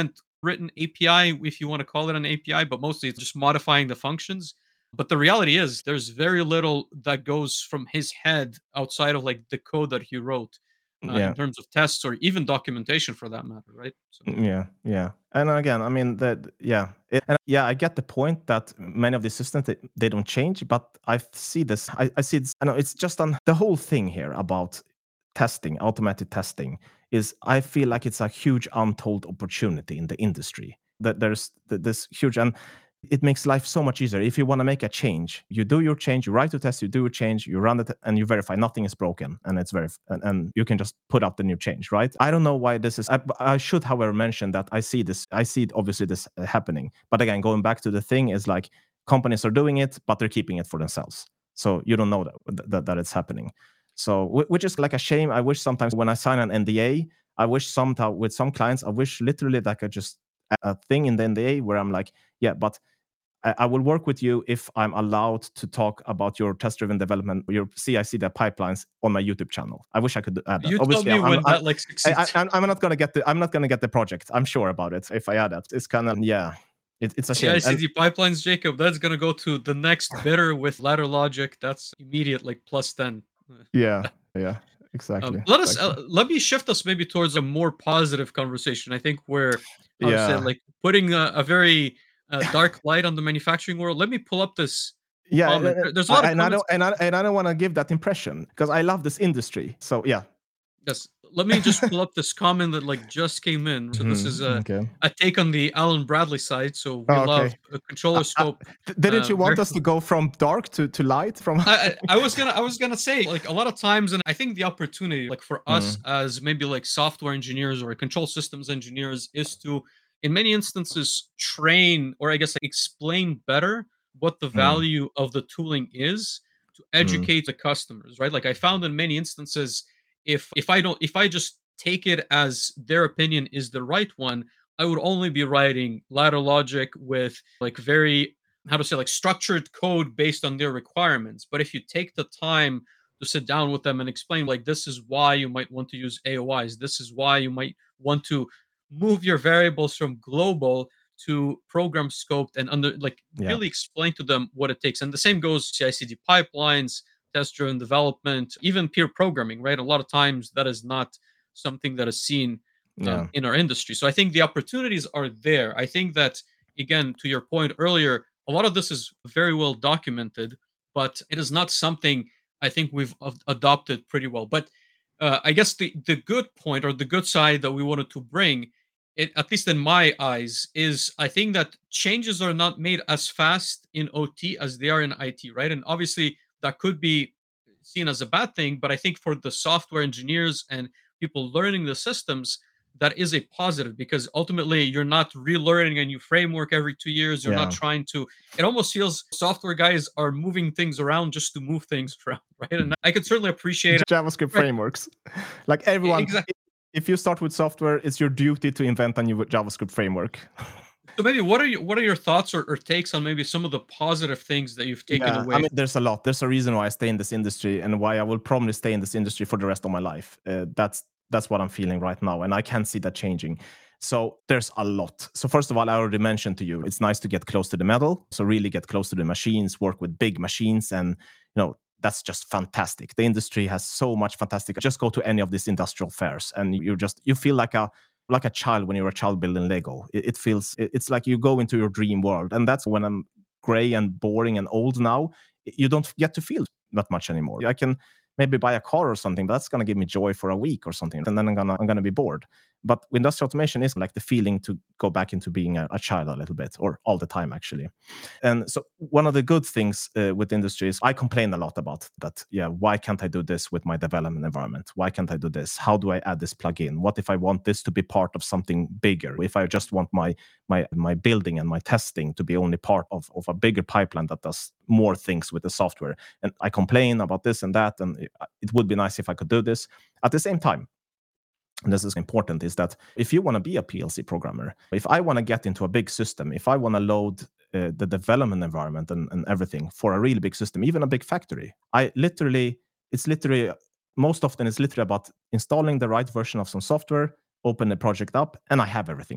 written A P I, if you want to call it an A P I, but mostly it's just modifying the functions. But the reality is, there's very little that goes from his head outside of like the code that he wrote uh, in Yeah. terms of tests or even documentation for that matter, right? So, Mm, Yeah, yeah. And again, I mean that, yeah, it, and yeah, I get the point that many of these systems they, they don't change, but I see this. I, I see this. I know it's just on the whole thing here about testing, automated testing. Is I feel like it's a huge untold opportunity in the industry. That there's th- this huge, and it makes life so much easier. If you want to make a change, you do your change, you write your test, you do a change, you run it, and you verify nothing is broken, and it's very, and, and you can just put out the new change, right? I don't know why this is. I, I should, however, mention that I see this. I see obviously this uh, happening, but again, going back to the thing is like companies are doing it, but they're keeping it for themselves, so you don't know that that, that it's happening. So, which is like a shame. I wish sometimes when I sign an N D A, I wish sometimes with some clients, I wish literally that I could just a thing in the N D A where I'm like, yeah, but I, I will work with you if I'm allowed to talk about your test-driven development, your C I C D pipelines on my YouTube channel. I wish I could add that. you tell Obviously, me I'm, I'm, when I'm, that like I, succeeds. I, I'm not gonna get the I'm not gonna get the project. I'm sure about it if I add that. It's kind of yeah, it, it's a shame. And C I C D pipelines, Jacob, that's gonna go to the next bidder with ladder logic. That's immediate, like plus ten. yeah, yeah, Um, exactly, let us exactly. uh, let me shift us maybe towards a more positive conversation. I think we're how to say it, Yeah, like putting a, a very uh, dark light on the manufacturing world. Let me pull up this yeah, and, comment. and There- There's a lot I- of and I comments. don't and I and I don't want to give that impression because I love this industry. So yeah. Yes, let me just pull up this comment that like just came in. So this is Mhm, a okay. a take on the Alan Bradley side. So we Oh, love okay. a controller Uh, uh, scope. th- didn't Uh, you want very us to go from dark to, to light? From I, I I was gonna I was gonna say like a lot of times, and I think the opportunity like for us Mm, as maybe like software engineers or control systems engineers is to in many instances train or I guess like, explain better what the mm, value of the tooling is to mm, educate the customers, right? Like I found in many instances if if I don't if I just take it as their opinion is the right one, I would only be writing ladder logic with like very how to say like structured code based on their requirements. But if you take the time to sit down with them and explain like this is why you might want to use A O Is, this is why you might want to move your variables from global to program scoped and under like yeah, really explain to them what it takes. And the same goes C I C D pipelines, test driven development, even peer programming, right? A lot of times that is not something that is seen um, yeah, in our industry. So I think the opportunities are there. I think that again, to your point earlier, a lot of this is very well documented, but it is not something I think we've ad- adopted pretty well. But uh, I guess the the good point or the good side that we wanted to bring, it, at least in my eyes, is I think that changes are not made as fast in O T as they are in I T, right? And obviously that could be seen as a bad thing, but I think for the software engineers and people learning the systems, that is a positive because ultimately you're not relearning a new framework every two years. You're not yeah. trying to, it almost feels software guys are moving things around just to move things around, right? And I could certainly appreciate it. JavaScript Right. frameworks. Like everyone, Exactly. i- if you start with software, it's your duty to invent a new JavaScript framework. So maybe what are you, what are your thoughts or, or takes on maybe some of the positive things that you've taken Yeah, I away? mean, there's a lot. There's a reason why I stay in this industry and why I will probably stay in this industry for the rest of my life. Uh, that's that's what I'm feeling right now, and I can't see that changing. So there's a lot. So first of all, I already mentioned to you, it's nice to get close to the metal. So really get close to the machines, work with big machines, and you know that's just fantastic. The industry has so much fantastic. Just go to any of these industrial fairs, and you just you feel like a like a child when you're a child building Lego. It, it feels it- it's like you go into your dream world, and that's when I'm gray and boring and old now, you don't get to feel that much anymore. I can maybe buy a car or something, but that's going to give me joy for a week or something, and then I'm gonna I'm gonna be bored. But industrial automation is like the feeling to go back into being a, a child a little bit, or all the time actually. And so one of the good things uh, with industry is I complain a lot about that. Yeah, why can't I do this with my development environment? Why can't I do this? How do I add this plugin? What if I want this to be part of something bigger? If I just want my my my building and my testing to be only part of, of a bigger pipeline that does more things with the software. And I complain about this and that, and it, it would be nice if I could do this. At the same time, and this is important, is that if you want to be a P L C programmer, if I want to get into a big system, if I want to load uh, the development environment and, and everything for a really big system, even a big factory, I literally, it's literally, most often it's literally about installing the right version of some software, open the project up, and I have everything there.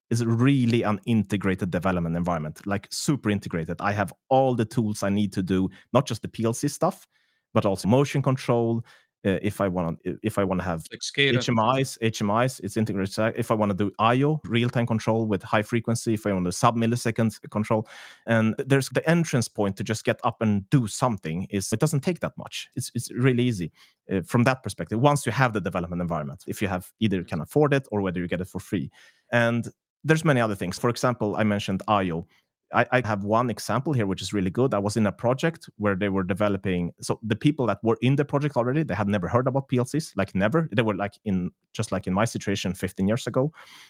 is really an integrated development environment, like super integrated. I have all the tools I need to do, not just the P L C stuff, but also motion control. Uh, if I want, if I want to have Like SCADA. H M Is, H M Is, it's integrated. If I want to do I O, real-time control with high frequency, if I want to sub-millisecond control, and there's the entrance point to just get up and do something is it doesn't take that much. It's it's really easy uh, from that perspective. Once you have the development environment, if you have either can afford it or whether you get it for free, and there's many other things. For example, I mentioned I O. I, I have one example here, which is really good. I was in a project where they were developing. So the people that were in the project already, they had never heard about P L Cs, like never. They were like in just like in my situation fifteen years ago.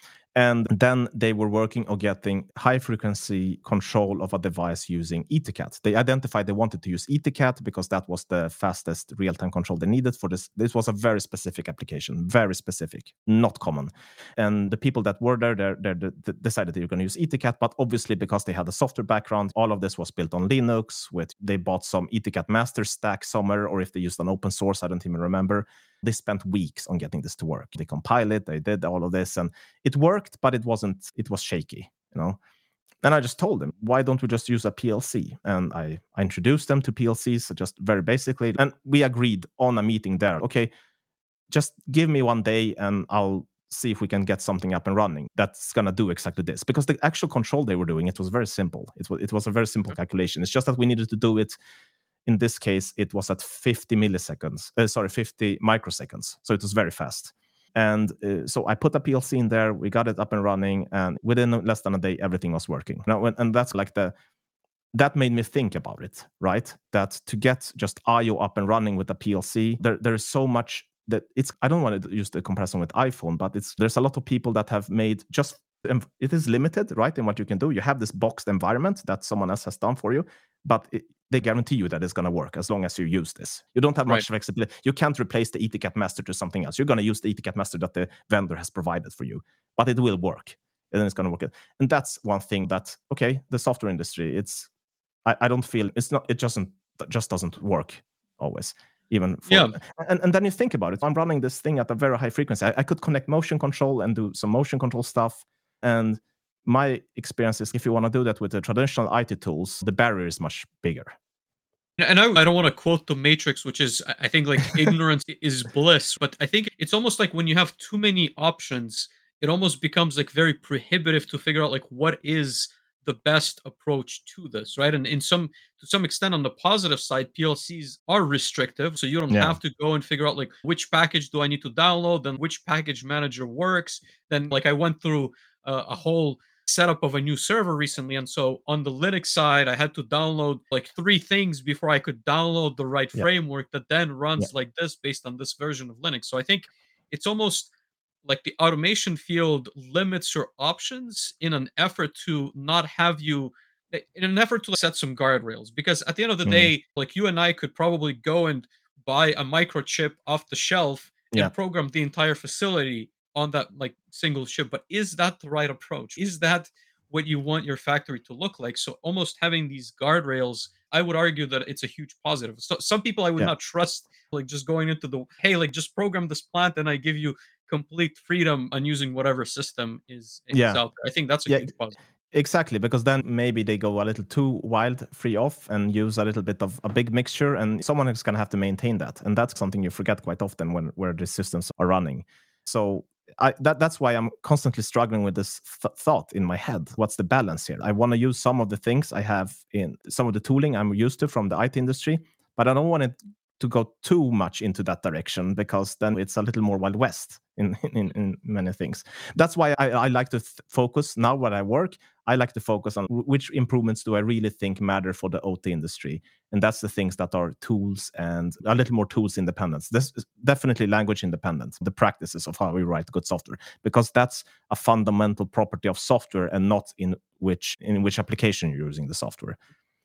And then they were working on getting high frequency control of a device using EtherCAT. They identified they wanted to use EtherCAT because that was the fastest real-time control they needed for this. This was a very specific application, very specific, not common. And the people that were there, they they they decided they were going to use EtherCAT, but obviously because they had a software background, all of this was built on Linux. With they bought some EtherCAT master stack somewhere, or if they used an open source, I don't even remember. They spent weeks on getting this to work. They compiled it, they did all of this, and it worked, but it wasn't, it was shaky, you know. And I just told them, why don't we just use a P L C? And I, I introduced them to P L Cs, just very basically. And we agreed on a meeting there. Okay, just give me one day and I'll see if we can get something up and running that's going to do exactly this. Because the actual control they were doing, it was very simple. It was, it was a very simple calculation. It's just that we needed to do it. In this case, it was at fifty milliseconds, uh, sorry, fifty microseconds. So it was very fast. And uh, so I put a P L C in there, we got it up and running, and within less than a day, everything was working. Now, and that's like the, that made me think about it, right? That to get just I O up and running with a P L C, there, there's so much that it's, I don't want to use the comparison with iPhone, but it's, there's a lot of people that have made just, it is limited, right, in what you can do. You have this boxed environment that someone else has done for you, but it, they guarantee you that it's going to work as long as you use this. You don't have much right. flexibility. You can't replace the EtherCAT master to something else. You're going to use the EtherCAT master that the vendor has provided for you, but it will work, and then it's going to work. And that's one thing that, okay, the software industry, it's, I, I don't feel, it's not, it just doesn't, just doesn't work always. Even for, yeah, and, and then you think about it. I'm running this thing at a very high frequency. I, I could connect motion control and do some motion control stuff. And my experience is if you want to do that with the traditional I T tools, the barrier is much bigger. And I, I don't want to quote the Matrix, which is, I think, like ignorance is bliss. But I think it's almost like when you have too many options, it almost becomes like very prohibitive to figure out like what is the best approach to this, right? And in some, to some extent, on the positive side, P L Cs are restrictive, so you don't yeah. have to go and figure out like which package do I need to download, then which package manager works. Then, like, I went through uh, a whole setup of a new server recently, and so on the Linux side, I had to download like three things before I could download the right yeah. framework that then runs yeah. like this based on this version of Linux. So I think it's almost like the automation field limits your options in an effort to not have you, in an effort to set some guardrails. Because at the end of the mm. day, like you and I could probably go and buy a microchip off the shelf yeah. and program the entire facility on that like single chip. But is that the right approach? Is that what you want your factory to look like? So almost having these guardrails, I would argue that it's a huge positive. So some people I would yeah. not trust, like just going into the, hey, like just program this plant and I give you complete freedom on using whatever system is, is yeah. out there. I think that's a yeah. huge positive. Exactly, because then maybe they go a little too wild, free off, and use a little bit of a big mixture, and someone is going to have to maintain that. And that's something you forget quite often when where the systems are running. So I, that, that's why I'm constantly struggling with this th- thought in my head. What's the balance here? I want to use some of the things I have in some of the tooling I'm used to from the I T industry, but I don't want it to go too much into that direction because then it's a little more Wild West in, in, in many things. That's why I, I like to th- focus now when I work. I like to focus on which improvements do I really think matter for the O T industry. And that's the things that are tools and a little more tools independence. This is definitely language independence, the practices of how we write good software, because that's a fundamental property of software and not in which in which application you're using the software.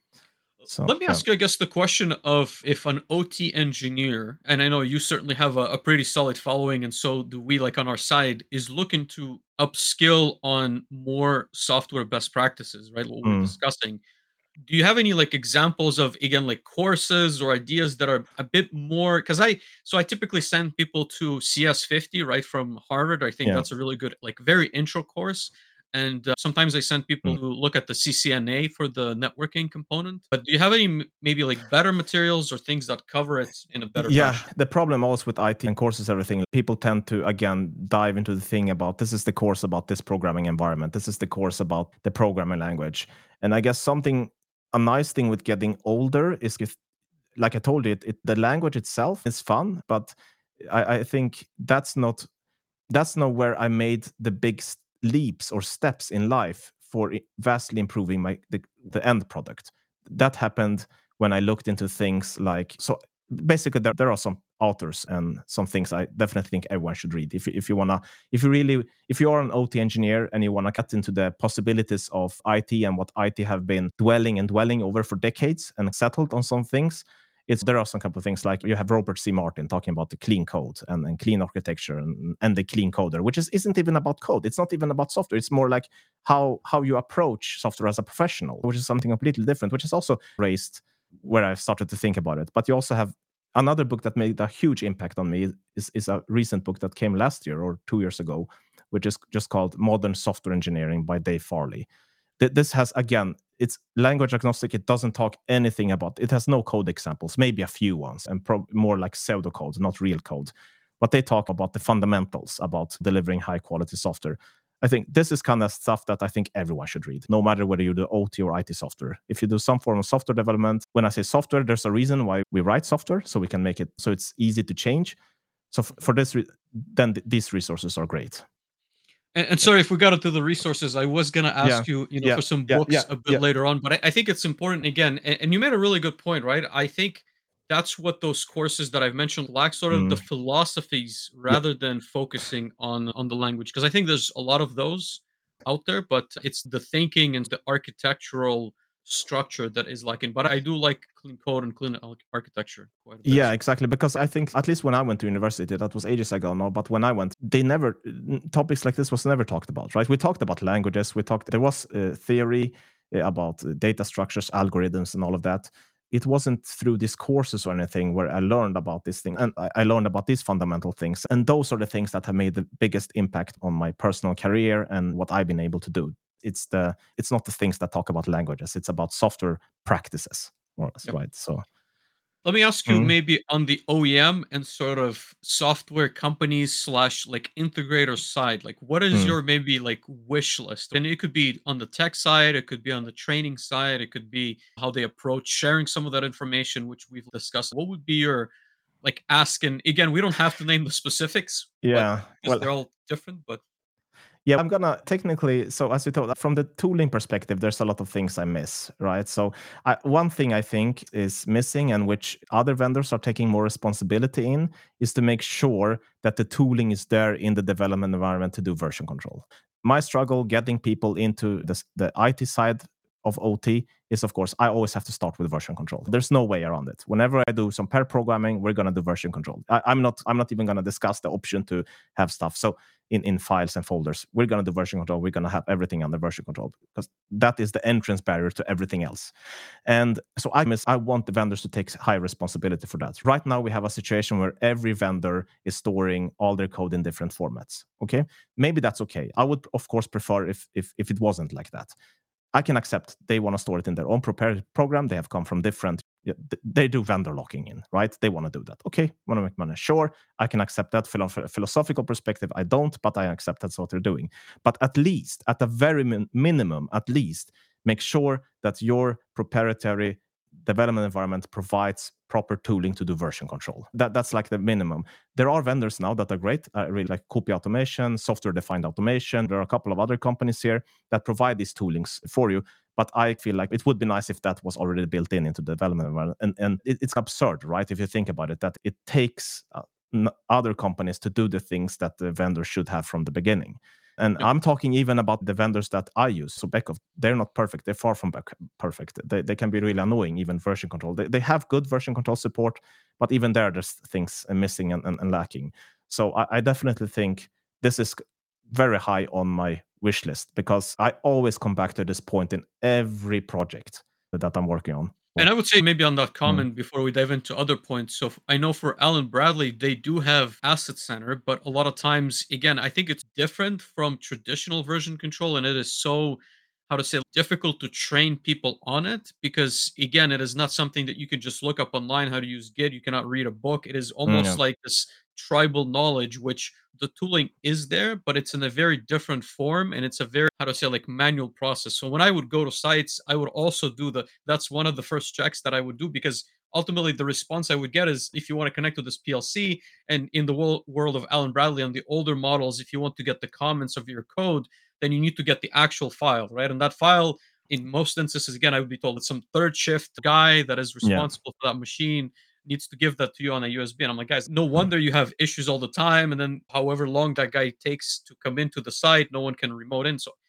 So, let me ask yeah. you, I guess, the question of if an O T engineer, and I know you certainly have a, a pretty solid following, and so do we, like on our side, is looking to upskill on more software best practices, right? What we're mm. discussing. Do you have any like examples of, again, like courses or ideas that are a bit more, because I, so I typically send people to C S fifty, right, from Harvard. I think yeah. that's a really good, like very intro course. And uh, sometimes I send people Mm. to look at the C C N A for the networking component. But do you have any m- maybe like better materials or things that cover it in a better Yeah, fashion? the problem also with I T and courses, everything, people tend to again dive into the thing about this is the course about this programming environment. This is the course about the programming language. And I guess something a nice thing with getting older is if, like I told you, it, it the language itself is fun, but I, I think that's not that's not where I made the big s- leaps or steps in life for i- vastly improving my the, the end product. That happened when I looked into things like so. Basically, there, there are some authors and some things I definitely think everyone should read. If you- if you wanna, if you really, if you are an O T engineer and you wanna cut into the possibilities of I T and what I T have been dwelling and dwelling over for decades and settled on some things, it's there are some couple of things like you have Robert C. Martin talking about the clean code and, and clean architecture and, and the clean coder, which is isn't even about code. It's not even about software. It's more like how how you approach software as a professional, which is something completely different, which is also raised where I started to think about it. But you also have another book that made a huge impact on me is, is a recent book that came last year or two years ago, which is just called Modern Software Engineering by Dave Farley. Th- this has again it's language agnostic. It doesn't talk anything about it has no code examples, maybe a few ones, and pro- more like pseudocode, not real code. But they talk about the fundamentals about delivering high quality software. I think this is kind of stuff that I think everyone should read, no matter whether you do O T or I T software. If you do some form of software development, when I say software, there's a reason why we write software, so we can make it so it's easy to change. So f- for this, re- then th- these resources are great. And, and sorry if we got into the resources. I was gonna Yeah, ask you, you know, yeah, for some yeah, yeah, books a bit yeah. later on, but I, I think it's important again, and, and you made a really good point, right? I think that's what those courses that I've mentioned lack, sort of the Mm, philosophies yeah. rather than focusing on on the language. Because I think there's a lot of those out there, but it's the thinking and the architectural structure that is lacking. But I do like clean code and clean al- architecture quite a bit. Yeah, So exactly. Because I think at least when I went to university, that was ages ago now. But when I went, they never n- topics like this was never talked about, right? We talked about languages. We talked. There was uh, theory uh, about uh, data structures, algorithms, and all of that. It wasn't through these courses or anything where I learned about this thing, and I, I learned about these fundamental things. And those are the things that have made the biggest impact on my personal career and what I've been able to do. It's the it's not the things that talk about languages. It's about software practices, more or less, yeah. right? So. Let me ask you Mm, maybe on the O E M and sort of software companies slash like integrator side, like what is mm. your maybe like wish list? And it could be on the tech side, it could be on the training side, it could be how they approach sharing some of that information, which we've discussed. What would be your like ask? And again, we don't have to name the specifics, but Yeah. because Well, they're all different, but yeah, I'm gonna technically. So as you told, from the tooling perspective, there's a lot of things I miss, right? So I, one thing I think is missing, and which other vendors are taking more responsibility in, is to make sure that the tooling is there in the development environment to do version control. My struggle getting people into this, the I T side of O T is, of course, I always have to start with version control. There's no way around it. Whenever I do some pair programming, we're gonna do version control. I, I'm not. I'm not even gonna discuss the option to have stuff. So in, in files and folders. We're going to do version control. We're going to have everything under version control because that is the entrance barrier to everything else. And so I miss, I want the vendors to take high responsibility for that. Right now, we have a situation where every vendor is storing all their code in different formats. Okay, maybe that's okay. I would, of course, prefer if if if it wasn't like that. I can accept they want to store it in their own prepared program. They have come from different, yeah, they do vendor locking in, right? They want to do that. Okay, want to make money. Sure, I can accept that. From a philosophical perspective, I don't, but I accept that's what they're doing. But at least, at a very min- minimum, at least make sure that your proprietary development environment provides proper tooling to do version control. That that's like the minimum. There are vendors now that are great, uh, really like Copy Automation, Software Defined Automation. There are a couple of other companies here that provide these toolings for you. But I feel like it would be nice if that was already built in into the development environment. And and it, it's absurd, right? If you think about it, that it takes uh, n- other companies to do the things that the vendor should have from the beginning. And yeah. I'm talking even about the vendors that I use. So Beckhoff, they're not perfect. They're far from bec- perfect. They, they can be really annoying, even version control. They, they have good version control support, but even there, there's things missing and, and, and lacking. So I, I definitely think this is very high on my wish list because I always come back to this point in every project that I'm working on. And I would say maybe on that Mm. comment before we dive into other points. So f- I know for Allen Bradley, they do have Asset Center, but a lot of times, again, I think it's different from traditional version control, and it is so, how to say, difficult to train people on it because, again, it is not something that you can just look up online how to use Git. You cannot read a book. It is Mm, almost yeah. like this tribal knowledge, which the tooling is there, but it's in a very different form and it's a very, how to say, like manual process. So when I would go to sites, I would also do the, that's one of the first checks that I would do because ultimately the response I would get is if you want to connect to this P L C and in the wo- world of Allen Bradley on the older models, if you want to get the comments of your code, then you need to get the actual file, right? And that file, in most instances, again, I would be told it's some third shift guy that is Yeah. responsible for that machine needs to give that to you on a U S B. And I'm like, guys, no wonder you have issues all the time. And then however long that guy takes to come into the site, no one can remote in. So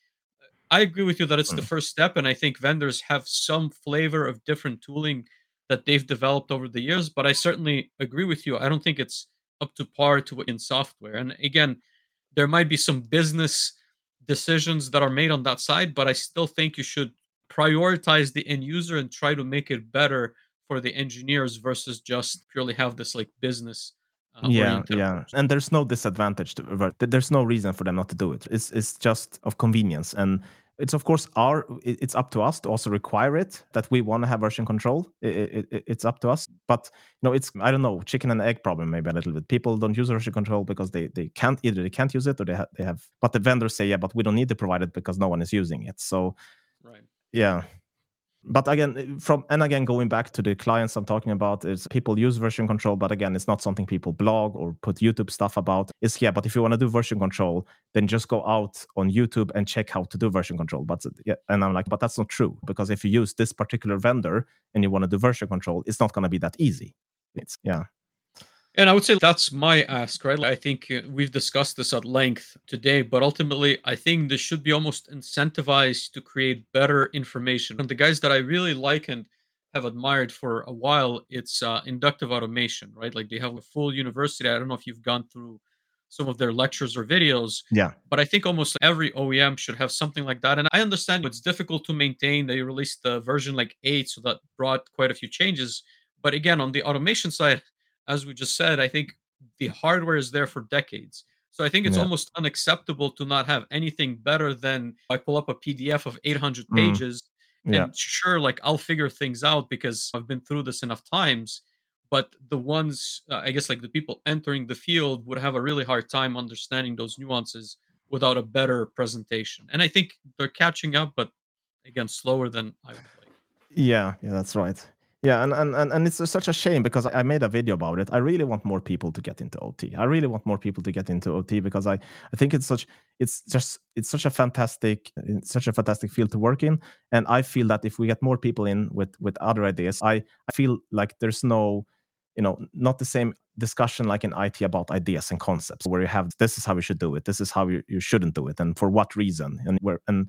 I agree with you that it's the Mm. first step. And I think vendors have some flavor of different tooling that they've developed over the years. But I certainly agree with you. I don't think it's up to par to what in software. And again, there might be some business decisions that are made on that side, but I still think you should prioritize the end user and try to make it better for the engineers versus just purely have this like business uh, Yeah, oriented yeah, approach. and there's no disadvantage to revert. There- There's no reason for them not to do it. It's it's just of convenience, and it's of course our. it- It's up to us to also require it that we want to have version control. I- I- I- it's up to us, but you know, it's I don't know, chicken and egg problem maybe a little bit. People don't use version control because they they can't either they can't use it or they have they have. But the vendors say yeah, but we don't need to provide it because no one is using it. So Right. yeah, but again eh, from and again going back to the clients I'm talking about is people use version control, but again it's not something people blog or put YouTube stuff about. It's yeah, but if you want to do version control, then just go out on YouTube and check how to do version control. But yeah, and I'm like, but that's not true, because if you use this particular vendor and you want to do version control, it's not going to be that easy. It's yeah. And I would say that's my ask, right? Like, I think uh, we've discussed this at length today, but ultimately, I think this should be almost incentivized to create better information. And the guys that I really like and have admired for a while, it's uh, inductive automation, right? Like they have a full university. I don't know if you've gone through some of their lectures or videos, Yeah. but I think almost every O E M should have something like that. And I understand it's difficult to maintain. They released the version like eight, so that brought quite a few changes. But again, on the automation side, as we just said, I think the hardware is there for decades. So I think it's Yeah. almost unacceptable to not have anything better than I pull up a P D F of eight hundred Mm, pages yeah. and sure, like I'll figure things out because I've been through this enough times. But the ones, uh, I guess, like the people entering the field would have a really hard time understanding those nuances without a better presentation. And I think they're catching up, but again, slower than I would like. Yeah, yeah, that's right. Yeah, and and and, and it's such a shame because I made a video about it. I really want more people to get into O T. I really want more people to get into O T because I I think it's such it's just it's such a fantastic it's such a fantastic field to work in, and I feel that if we get more people in with with other ideas, I I feel like there's no you know not the same discussion like in I T about ideas and concepts where you have this is how we should do it, this is how you, you shouldn't do it, and for what reason, and where and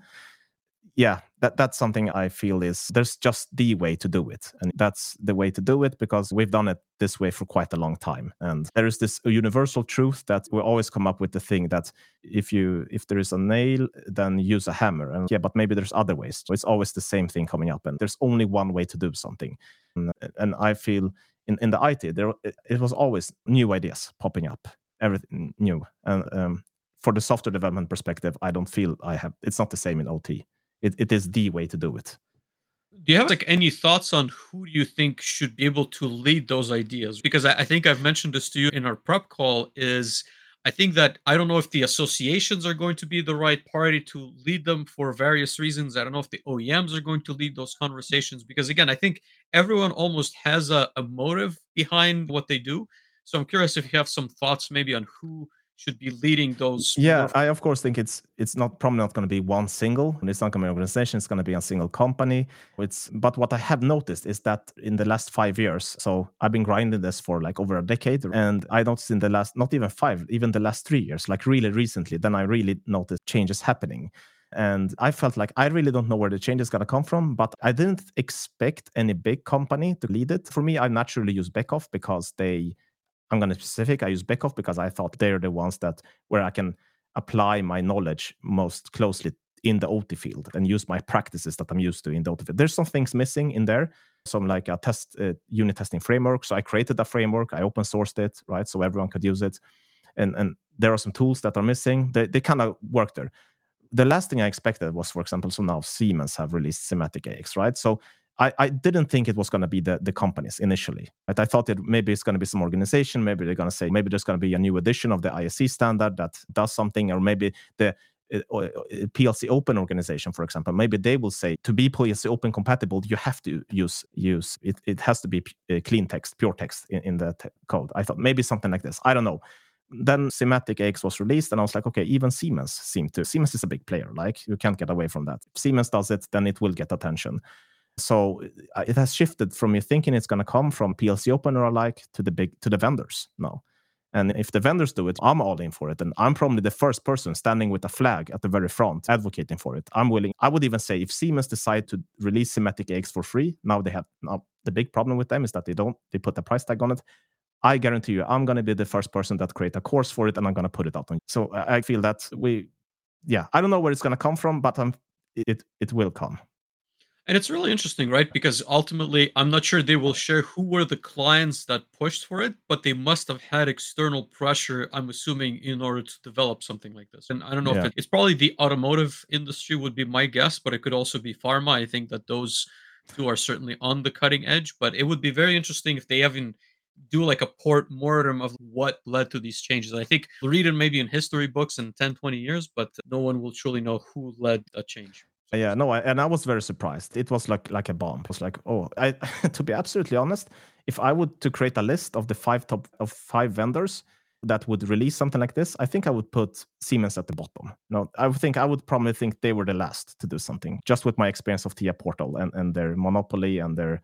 yeah, that that's something I feel is there's just the way to do it, and that's the way to do it because we've done it this way for quite a long time. And there is this universal truth that we always come up with the thing that if you if there is a nail, then use a hammer. And yeah, but maybe there's other ways. So it's always the same thing coming up, and there's only one way to do something. And, and I feel in in the I T there it, it was always new ideas popping up, everything new. And um, for the software development perspective, I don't feel I have. It's not the same in O T. It, it is the way to do it. Do you have like any thoughts on who do you think should be able to lead those ideas? Because I, I think I've mentioned this to you in our prep call. Is I think that I don't know if the associations are going to be the right party to lead them for various reasons. I don't know if the O E Ms are going to lead those conversations because again, I think everyone almost has a, a motive behind what they do. So I'm curious if you have some thoughts maybe on who should be leading those Yeah, more. I of course think it's it's not probably not going to be one single, and it's not going to be an organization. It's going to be a single company. It's but what I have noticed is that in the last five years, so I've been grinding this for like over a decade, and I noticed in the last not even five, even the last three years, like really recently, then I really noticed changes happening. And I felt like I really don't know where the change is going to come from, but I didn't expect any big company to lead it. For me, I naturally use Beckhoff because they I'm going to be specific. I use Beckhoff because I thought they're the ones that where I can apply my knowledge most closely in the O T field and use my practices that I'm used to in the O T field. There's some things missing in there, some like a test uh, unit testing framework. So I created a framework, I open sourced it, right? So everyone could use it. And, and there are some tools that are missing. They, they kind of work there. The last thing I expected was, for example, so now Siemens have released Semantic A X, right? So I, I didn't think it was going to be the, the companies initially. Right? I thought that maybe it's going to be some organization. Maybe they're going to say, maybe there's going to be a new edition of the I S E standard that does something, or maybe the uh, uh, P L C Open organization, for example, maybe they will say to be P L C Open compatible, you have to use use it. It has to be uh, clean text, pure text in, in the te- code. I thought maybe something like this. I don't know. Then Semantic A X was released, and I was like, okay, even Siemens seemed to. Siemens is a big player. Like, you can't get away from that. If Siemens does it, then it will get attention. So uh, it has shifted from me thinking it's going to come from P L C Open or alike to the big to the vendors now. And if the vendors do it, I'm all in for it. And I'm probably the first person standing with a flag at the very front advocating for it. I'm willing. I would even say if Siemens decide to release Semantic A X for free, now they have now the big problem with them is that they don't they put a price tag on it. I guarantee you, I'm going to be the first person that create a course for it, and I'm going to put it out on. So I feel that we, yeah, I don't know where it's going to come from, but I'm, it it will come. And it's really interesting, right? Because ultimately, I'm not sure they will share who were the clients that pushed for it, but they must have had external pressure, I'm assuming, in order to develop something like this. And I don't know if Yeah. it, it's probably the automotive industry would be my guess, but it could also be pharma. I think that those two are certainly on the cutting edge, but it would be very interesting if they even do like a port mortem of what led to these changes. I think we'll read it maybe in history books in ten, twenty years, but no one will truly know who led a change. So to Yeah, speak. no, I, and I was very surprised. It was like like a bomb. It was like, oh, I to be absolutely honest, if I would to create a list of the five top of five vendors that would release something like this, I think I would put Siemens at the bottom. No, I would think I would probably think they were the last to do something, just with my experience of T I A Portal and, and their monopoly and their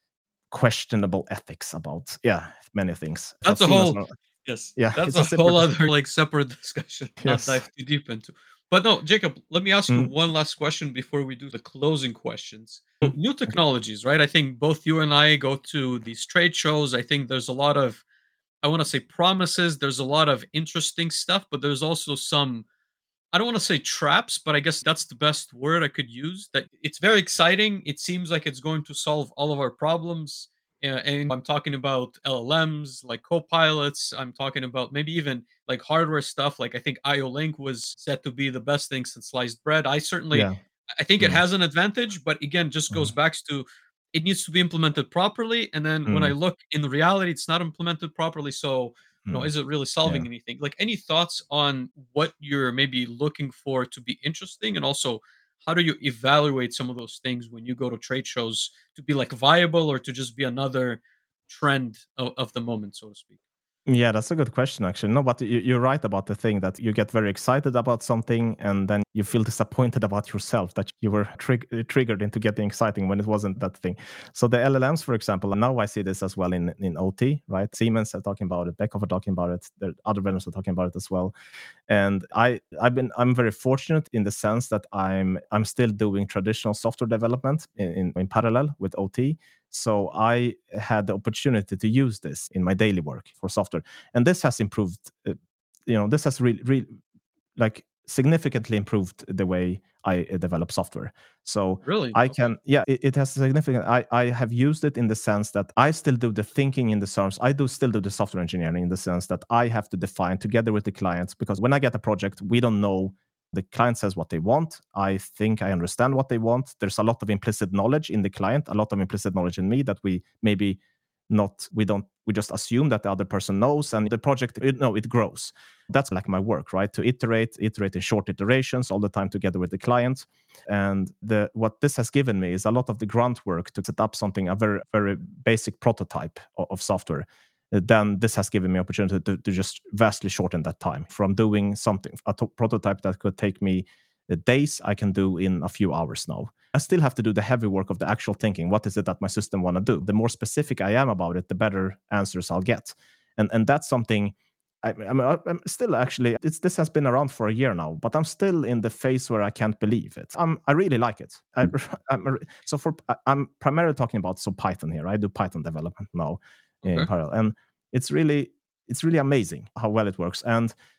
questionable ethics about yeah many things. I thought That's a Siemens whole are- yes, yeah, that's it's a a whole separate. other, like, separate discussion, not Yes. dive too deep into. But no, Jacob, let me ask you Mm. one last question before we do the closing questions. So, Mm. new Okay. technologies, right? I think both you and I go to these trade shows. I think there's a lot of, I want to say, promises. There's a lot of interesting stuff, but there's also some, I don't want to say traps, but I guess that's the best word I could use. That it's very exciting. It seems like it's going to solve all of our problems. Uh, and I'm talking about L L Ms, like co-pilots. I'm talking about maybe even like hardware stuff. Like, I think I O Link was said to be the best thing since sliced bread. I certainly, Yeah. I think it Mm. has an advantage, but again, just goes Mm. back to it needs to be implemented properly. And then when I Mm. look in the reality, it's not implemented properly. So, you know, Mm. is it really Yeah. solving anything? Like, any thoughts on what you're maybe looking for to be interesting, and also how do you evaluate some of those things when you go to trade shows to be like viable or to just be another trend of, of the moment, so to speak? Yeah, that's a good question, actually. No, but you, you're right about the thing that you get very excited about something and then you feel disappointed about yourself that you were trig- uh, triggered into getting exciting when it wasn't that thing. So the L L Ms, for example, now I see this as well in, in O T, right? Siemens are talking about it, Beckhoff are talking about it, the other vendors are talking about it as well. And I, I've been, I'm very fortunate in the sense that I'm, I'm still doing traditional software development in, in, in parallel with O T. So I had the opportunity to use this in my daily work for software, and this has improved. Uh, you know, this has really, really, like significantly improved the way I uh, develop software. So Really? I Okay. can, yeah, it, it has significant. I I have used it in the sense that I still do the thinking in the terms. I do still do the software engineering in the sense that I have to define together with the clients, because when I get a project, we don't know. The client says what they want. I think I understand what they want. There's a lot of implicit knowledge in the client, a lot of implicit knowledge in me that we maybe not, we don't, we just assume that the other person knows, and the project, it, no, it grows. That's like my work, right? To iterate, iterate in short iterations all the time together with the client. And the what this has given me is a lot of the grunt work to set up something, a very, very basic prototype of, of software. Then this has given me opportunity to, to just vastly shorten that time from doing something, a to- prototype that could take me days, I can do in a few hours now. I still have to do the heavy work of the actual thinking. What is it that my system want to do? The more specific I am about it, the better answers I'll get. And and that's something I, I'm, I'm still actually, it's, this has been around for a year now, but I'm still in the phase where I can't believe it. I'm, I really like it. I, I'm, so for, I'm primarily talking about so Python here. I do Python development now in Okay. parallel, and it's really, it's really amazing how well it works. And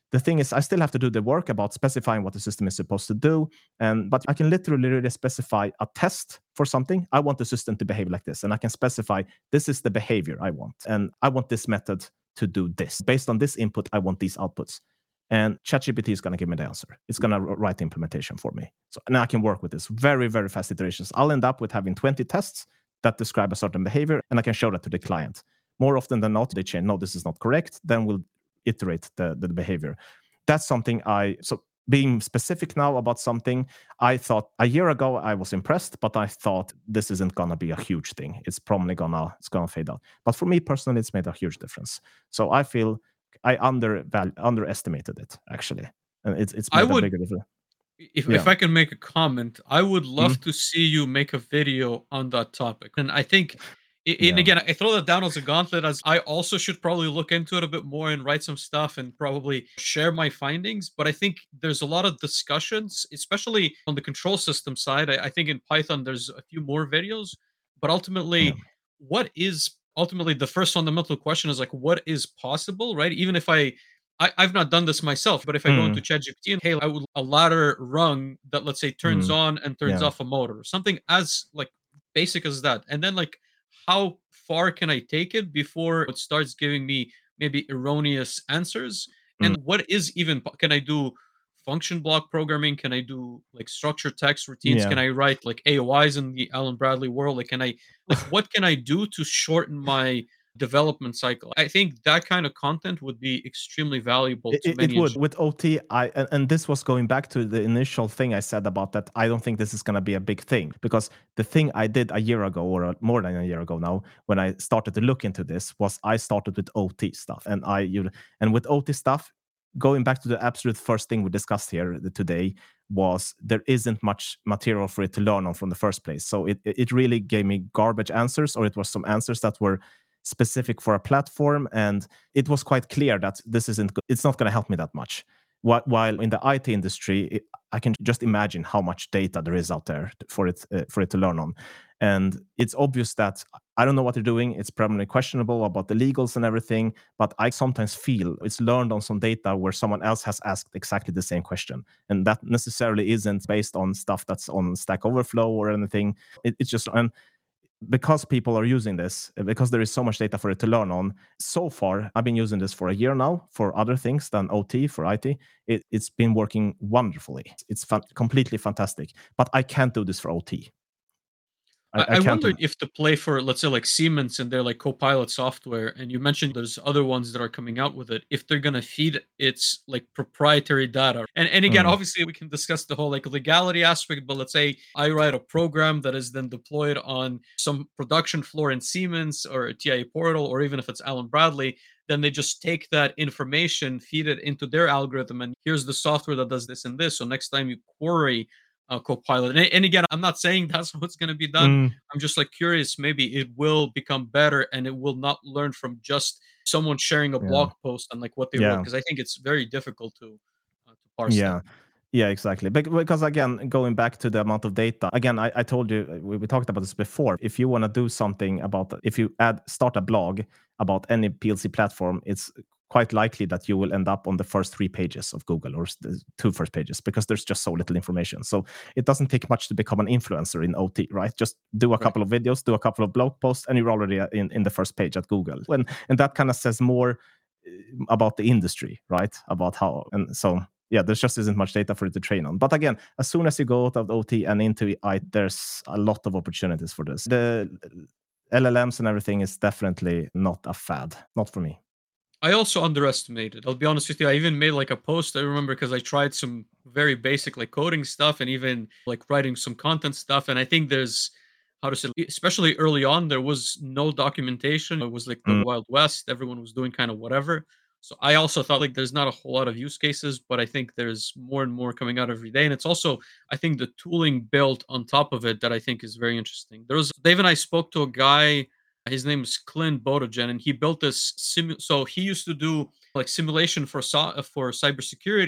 The thing is, I still have to do the work about specifying what the system is supposed to do. And but I can literally really specify a test for something. I want the system to behave like this, and I can specify this is the behavior I want, and I want this method to do this. Based on this input, I want these outputs. And ChatGPT is going to give me the answer. It's going to write the implementation for me. So now I can work with this very, very fast iterations. I'll end up with having twenty tests that describe a certain behavior, and I can show that to the client. More often than not, they change, no, this is not correct. Then we'll iterate the, the behavior. That's something I, so being specific now about something, I thought a year ago I was impressed, but I thought this isn't going to be a huge thing. It's probably going to, it's going to fade out. But for me personally, it's made a huge difference. So I feel I under underestimated it, actually. And it's, it's made I a would, bigger difference. if, Yeah. if I can make a comment, I would love Mhm. to see you make a video on that topic. And I think, i- and Yeah. again, I throw that down as a gauntlet, as I also should probably look into it a bit more and write some stuff and probably share my findings. But I think there's a lot of discussions, especially on the control system side. I, I think in Python, there's a few more videos, but Yeah. ultimately, what is ultimately the first fundamental question is like, what is possible, right? Even if I I, I've not done this myself, but if I go into Mm. ChatGPT and hey, I would a ladder rung that let's say turns Mm. on and turns Yeah. off a motor, something as like basic as that, and then like how far can I take it before it starts giving me maybe erroneous answers, Mm. and what is even po- can I do function block programming? Can I do like structured text routines? Yeah. Can I write like A O Is in the Alan Bradley world? Like, can I like what can I do to shorten my development cycle? I think that kind of content would be extremely valuable It, to it- it many would engineers. with O T. I and, and this was going back to the initial thing I said about that. I don't think this is going to be a big thing because the thing I did a year ago or more than a year ago now, when I started to look into this, was I started with O T stuff, and I you and with O T stuff, going back to the absolute first thing we discussed here today was there isn't much material for it to learn on from the first place. So it it really gave me garbage answers, or it was some answers that were specific for a platform, and it was quite clear that this isn't go- it's not going to help me that much. Wh- while in the I T industry, it, I can just imagine how much data there is out there t- for it uh, for it to learn on, and it's obvious that I don't know what they're doing. It's probably questionable about the legals and everything, but I sometimes feel it's learned on some data where someone else has asked exactly the same question, and that necessarily isn't based on stuff that's on Stack Overflow or anything. It, it's just and because people are using this, uh, because there is so much data for it to learn on. So far, I've been using this for a year now for other things than O T, for I T. It, it's been working wonderfully. It's fan- completely fantastic. But I can't do this for O T. I, I, I I can't do wondered that. if to play for, let's say, like Siemens and their like Copilot software, and you mentioned there's other ones that are coming out with it, if they're gonna feed its like proprietary data. And and again, Mm, obviously we can discuss the whole like legality aspect, but let's say I write a program that is then deployed on some production floor in Siemens or a T I A portal, or even if it's Alan Bradley, then they just take that information, feed it into their algorithm, and here's the software that does this and this. So next time you query uh, Copilot, and, and again, I'm not saying that's what's going to be done. mm, I'm just like curious, maybe it will become better and it will not learn from just someone sharing a yeah, blog post and like what they wrote, yeah, because I think it's very difficult to uh, to parse that. yeah. Yeah, exactly. Bec- Because again, going back to the amount of data, again, I, I told you uh, we, we talked about this before. If you want to do something about, if you add start a blog about any P L C platform, it's quite likely that you will end up on the first three pages of Google, or s- the two first pages, because there's just so little information. So it doesn't take much to become an influencer in O T, right? Just do a Right. couple of videos, do a couple of blog posts, and you're already uh, in, in the first page at Google. And and that kind of says more uh, about the industry, right? About how, and so yeah, there just isn't much data for it to train on. But again, as soon as you go out of O T and into I, there's a lot of opportunities for this. The L L Ms and everything is definitely not a fad, not for me. I also underestimated. I'll be honest with you. I even made like a post. I remember because I tried some very basic like coding stuff and even like writing some content stuff. And I think there's how to say, especially early on, there was no documentation. It was like the Mm, Wild West. Everyone was doing kind of whatever. So I also thought like there's not a whole lot of use cases, but I think there's more and more coming out every day. And it's also, I think the tooling built on top of it that I think is very interesting. There was Dave and I spoke to a guy, his name is Clint Bodogen, and he built this simu- so he used to do like simulation for so- for cybersecurity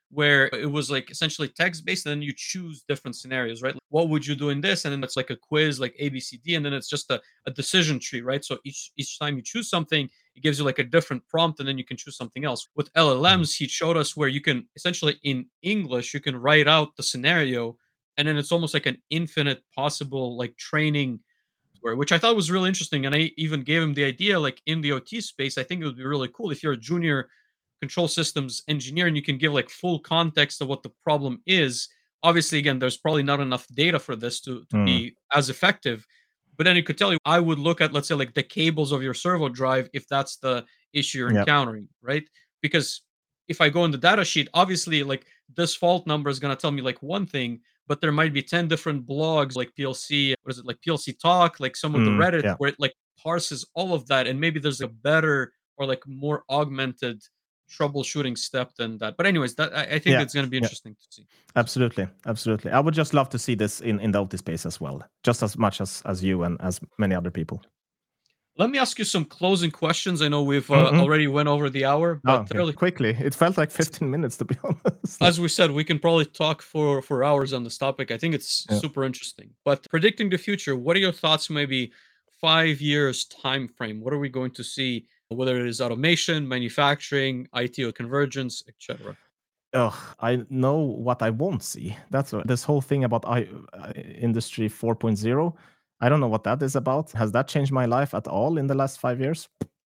where it was like essentially text based, and then you choose different scenarios, right? Like, what would you do in this? And then it's like a quiz, like A, B, C, D, and then it's just a, a decision tree, right? So each each time you choose something, it gives you like a different prompt, and then you can choose something else. With L L Ms, he showed us where you can essentially in English, you can write out the scenario, and then it's almost like an infinite possible like training where which I thought was really interesting. And I even gave him the idea, like in the O T space, I think it would be really cool if you're a junior control systems engineer and you can give like full context of what the problem is. Obviously, again, there's probably not enough data for this to, to Mm. be as effective. But then it could tell you, I would look at, let's say, like the cables of your servo drive if that's the issue you're Yep. encountering, right? Because if I go in the data sheet, obviously, like this fault number is going to tell me like one thing, but there might be ten different blogs like P L C, what is it, like P L C Talk, like some of the Mm, Reddit yeah. where it like parses all of that. And maybe there's a better or like more augmented troubleshooting step than that. But anyways, that I, I think Yeah. it's going to be Yeah. interesting to see. Absolutely. Absolutely. I would just love to see this in, in the O T space as well, just as much as, as you and as many other people. Let me ask you some closing questions. I know we've uh, Mm-mm. already went over the hour, Oh, but okay. really Quickly. It felt like fifteen minutes, to be honest. as we said, we can probably talk for for hours on this topic. I think it's Yeah. super interesting. But predicting the future, what are your thoughts? Maybe five years time frame. What are we going to see? Whether it is automation, manufacturing, I T or convergence, et cetera. Ugh, I know what I won't see. That's what, this whole thing about I, uh, Industry four point oh. I don't know what that is about. Has that changed my life at all in the last five years?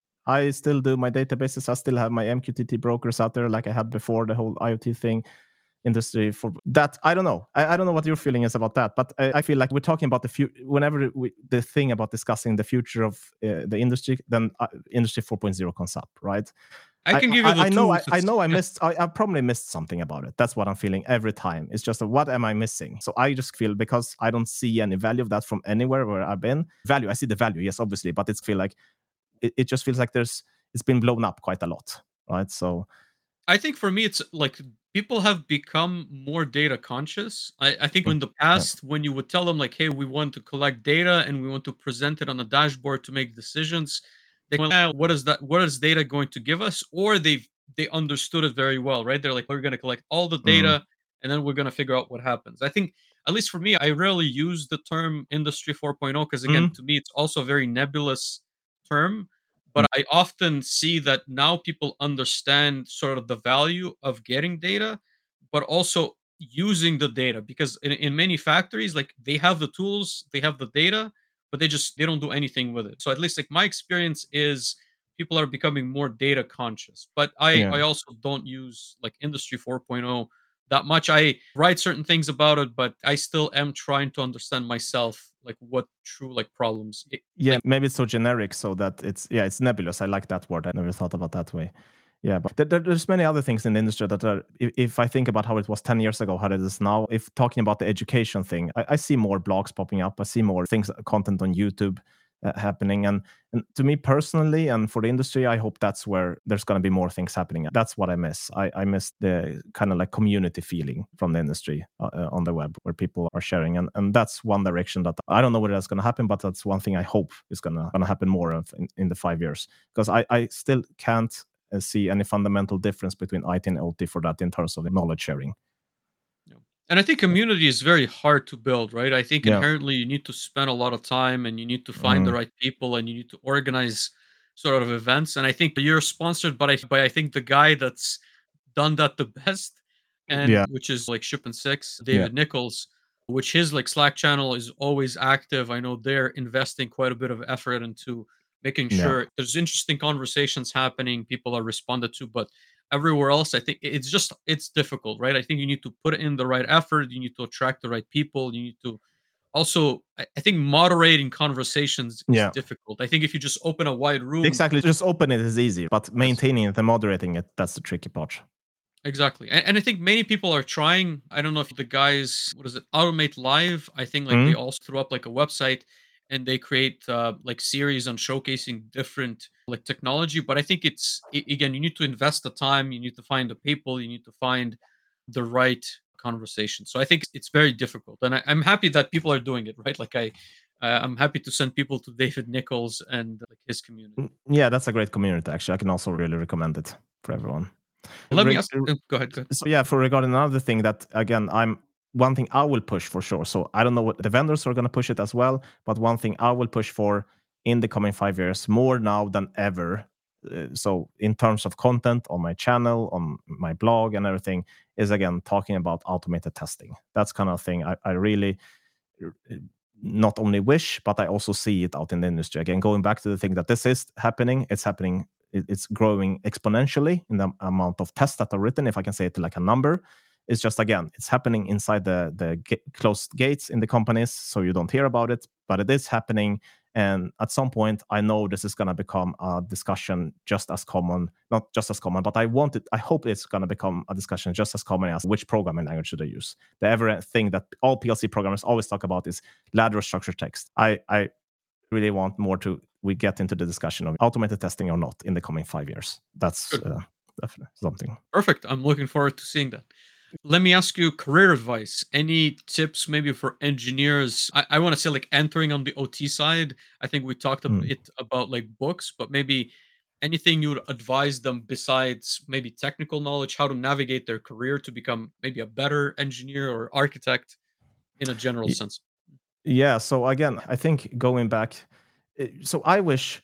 I still do my databases. I still have my M Q T T brokers out there like I had before, the whole IoT thing. Industry for that, I don't know. I, I don't know what your feeling is about that, but I, I feel like we're talking about the future. Whenever we, the thing about discussing the future of uh, the industry, then uh, Industry four point oh comes up, right? I can give you the I, I know, I, tools. I know, I Yeah. missed. I, I probably missed something about it. That's what I'm feeling every time. It's just a, what am I missing? So I just feel because I don't see any value of that from anywhere where I've been. Value, I see the value, yes, obviously, but it's feel like it, it just feels like there's it's been blown up quite a lot, right? So I think for me, it's like people have become more data conscious. I, I think mm, in the yeah, past, when you would tell them, like, hey, we want to collect data and we want to present it on a dashboard to make decisions, they went, "Ah, what is that? What is data going to give us? Or they've they understood it very well, right? They're like, we're going to collect all the mm, data and then we're going to figure out what happens. I think, at least for me, I rarely use the term Industry 4.0 because, again, mm, to me, it's also a very nebulous term, mm, but I often see that now people understand sort of the value of getting data, but also using the data because in, in many factories, like they have the tools, they have the data, but they just they don't do anything with it. So at least like my experience is people are becoming more data conscious. But I yeah. I also don't use like Industry 4.0 that much. I write certain things about it, but I still am trying to understand myself like what true like problems it, Yeah, like maybe it's so generic so that it's yeah, it's nebulous. I like that word. I never thought about that way. Yeah, but there, there- there's many other things in the industry that are. If, if I think about how it was ten years ago, how it is now. If talking about the education thing, I, I see more blogs popping up. I see more things, content on YouTube uh, happening, and and to me personally, and for the industry, I hope that's where there's going to be more things happening. That's what I miss. I, I miss the kind of like community feeling from the industry uh, uh, on the web where people are sharing, and and that's one direction that I don't know whether that's going to happen, but that's one thing I hope is going to going to happen more of in, in the five years because I I still can't uh, see any fundamental difference between I T and O T for that in terms of knowledge sharing. Yeah. And I think So, community is very hard to build, right? I think yeah. inherently you need to spend a lot of time and you need to find the Mm, right people and you need to organize sort of events. And I think you're sponsored by by I think the guy that's done that the best, and yeah. which is like Ship and Six, Yeah. David Nichols, which his like Slack channel is always active. I know they're investing quite a bit of effort into making Yeah. sure there's interesting conversations happening, people are responded to, but everywhere else, I think it's just it's difficult, right? I think you need to put in the right effort, you need to attract the right people, you need to also I, I think moderating conversations is Yeah. difficult. I think if you just open a wide room. Exactly. Just open it is easy, but Yes. maintaining it and moderating it, that's the tricky part. Exactly. And, and I think many people are trying. I don't know if the guys, what is it, Automate Live? I think like they Mm, also threw up like a website and they create uh, like series on showcasing different like technology. But I think it's, a- again, you need to invest the time, you need to find the people, you need to find the right conversation. So I think it's very difficult. And I, I'm happy that people are doing it, right? Like I, uh, I'm happy to send people to David Nichols and like his community. mm, yeah, that's a great community, actually. I can also really recommend it for everyone. Let me ask. Uh, go ahead. Go ahead. So yeah, for regarding another thing that again, I'm one thing I will push for sure. So I don't know what the vendors are going to push it as well, but one thing I will push for in the coming five years more now than ever. Uh, so in terms of content on my channel, on my blog, and everything, is again talking about automated testing. That's kind of thing I, I really not only wish, but I also see it out in the industry. Again, going back to the thing that this is happening, it's happening, it's growing exponentially in the amount of tests that are written. If I can say it like a number, it's just, again, it's happening inside the the ga- closed gates in the companies, so you don't hear about it, but it is happening. And at some point, I know this is going to become a discussion just as common, not just as common, but I want it, I hope it's going to become a discussion just as common as which programming language should I use. The ever thing that all P L C programmers always talk about is ladder structured text. I, I really want more to, we get into the discussion of automated testing or not in the coming five years. That's uh, definitely something. Perfect. I'm looking forward to seeing that. Let me ask you career advice. Any tips maybe for engineers? I, I want to say like entering on the O T side. I think we talked a Mm. bit about like books, but maybe anything you would advise them besides maybe technical knowledge, how to navigate their career to become maybe a better engineer or architect in a general Y- sense. Yeah. So again, I think going back, eh, so I wish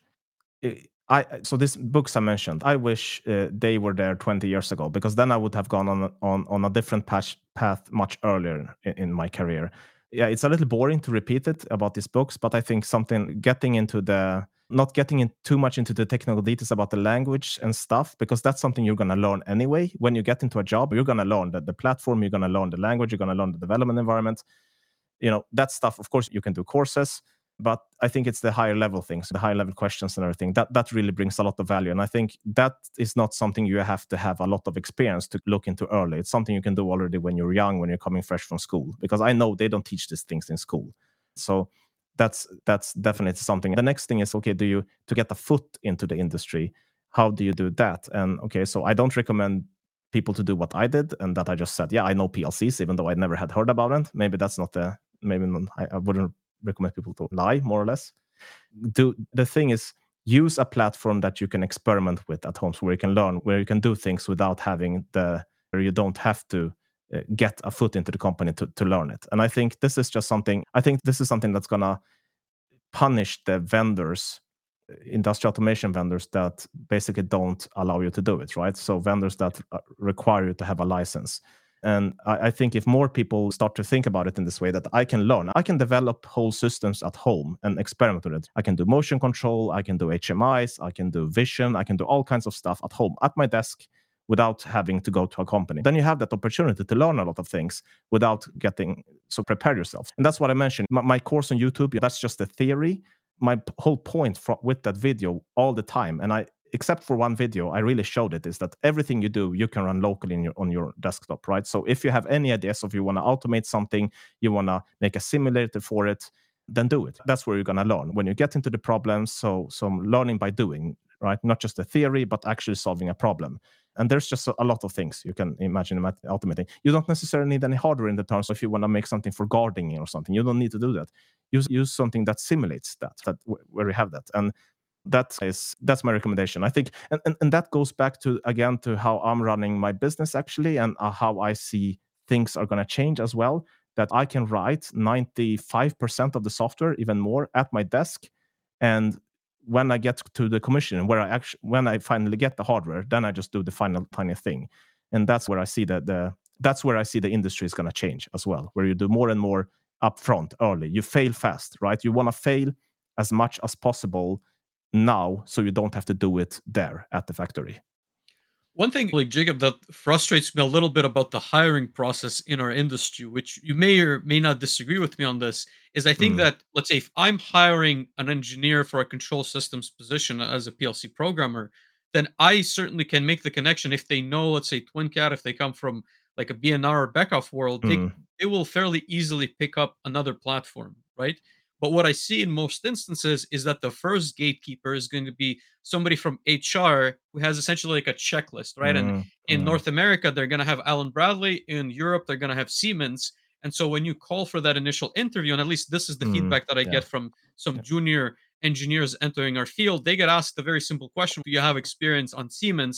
I I- so these books I mentioned, I wish uh, they were there twenty years ago, because then I would have gone on a- on on a different path path much earlier in, in my career. Yeah, it's a little boring to repeat it about these books, but I think something getting into the not getting in too much into the technical details about the language and stuff, because that's something you're going to learn anyway. When you get into a job, you're going to learn the, the platform, you're going to learn the language, you're going to learn the development environment. You know, that stuff, of course, you can do courses, but I think it's the higher level things, the higher level questions and everything, that that really brings a lot of value. And I think that is not something you have to have a lot of experience to look into early. It's something you can do already when you're young, when you're coming fresh from school, because I know they don't teach these things in school. So that's that's definitely something. The next thing is, okay, do you, to get a foot into the industry, how do you do that? And okay, so I don't recommend people to do what I did, and that I just said, yeah, I know P L Cs, even though I never had heard about it. Maybe that's not the, maybe not, I, I wouldn't recommend people to lie, more or less. Do the thing is, use a platform that you can experiment with at home, so where you can learn, where you can do things without having the, where you don't have to uh, get a foot into the company to, to learn it. And I think this is just something, I think this is something that's gonna punish the vendors, industrial automation vendors, that basically don't allow you to do it, right? So vendors that uh, require you to have a license. And I, I think if more people start to think about it in this way, that I can learn, I can develop whole systems at home and experiment with it. I can do motion control, I can do H M Is, I can do vision, I can do all kinds of stuff at home, at my desk, without having to go to a company. Then you have that opportunity to learn a lot of things without getting, so prepare yourself. And that's what I mentioned. My, my course on YouTube, that's just the theory. My p- whole point for, with that video all the time, and I, except for one video, I really showed it, is that everything you do, you can run locally in your, on your desktop, right? So if you have any ideas, if you want to automate something, you want to make a simulator for it, then do it. That's where you're going to learn. When you get into the problems, so some learning by doing, right? Not just the theory, but actually solving a problem. And there's just a, a lot of things you can imagine automating. You don't necessarily need any hardware in the terms of, if you want to make something for gardening or something, you don't need to do that. Use use something that simulates that, that where you have that. And that is, that's my recommendation, I think. And, and and that goes back to, again, to how I'm running my business actually, and uh, how I see things are going to change as well, that I can write ninety-five percent of the software, even more, at my desk. And when I get to the commission, where I actually, when I finally get the hardware, then I just do the final tiny thing. And that's where I see that the that's where I see the industry is going to change as well, where you do more and more upfront, early. You fail fast, right? You want to fail as much as possible now, so you don't have to do it there at the factory. One thing, like Jacob, that frustrates me a little bit about the hiring process in our industry, which you may or may not disagree with me on this, is I think Mm. that, let's say, if I'm hiring an engineer for a control systems position as a P L C programmer, then I certainly can make the connection if they know, let's say, TwinCAD, if they come from like a B N R or Beckhoff world, they, Mm. they will fairly easily pick up another platform, right? But what I see in most instances is that the first gatekeeper is going to be somebody from H R who has essentially like a checklist, right? And Mm. in Mm. North America, they're going to have Allen Bradley. In Europe, they're going to have Siemens. And so when you call for that initial interview, and at least this is the Mm. feedback that I Yeah. get from some Yeah. junior engineers entering our field, they get asked a very simple question: do you have experience on Siemens?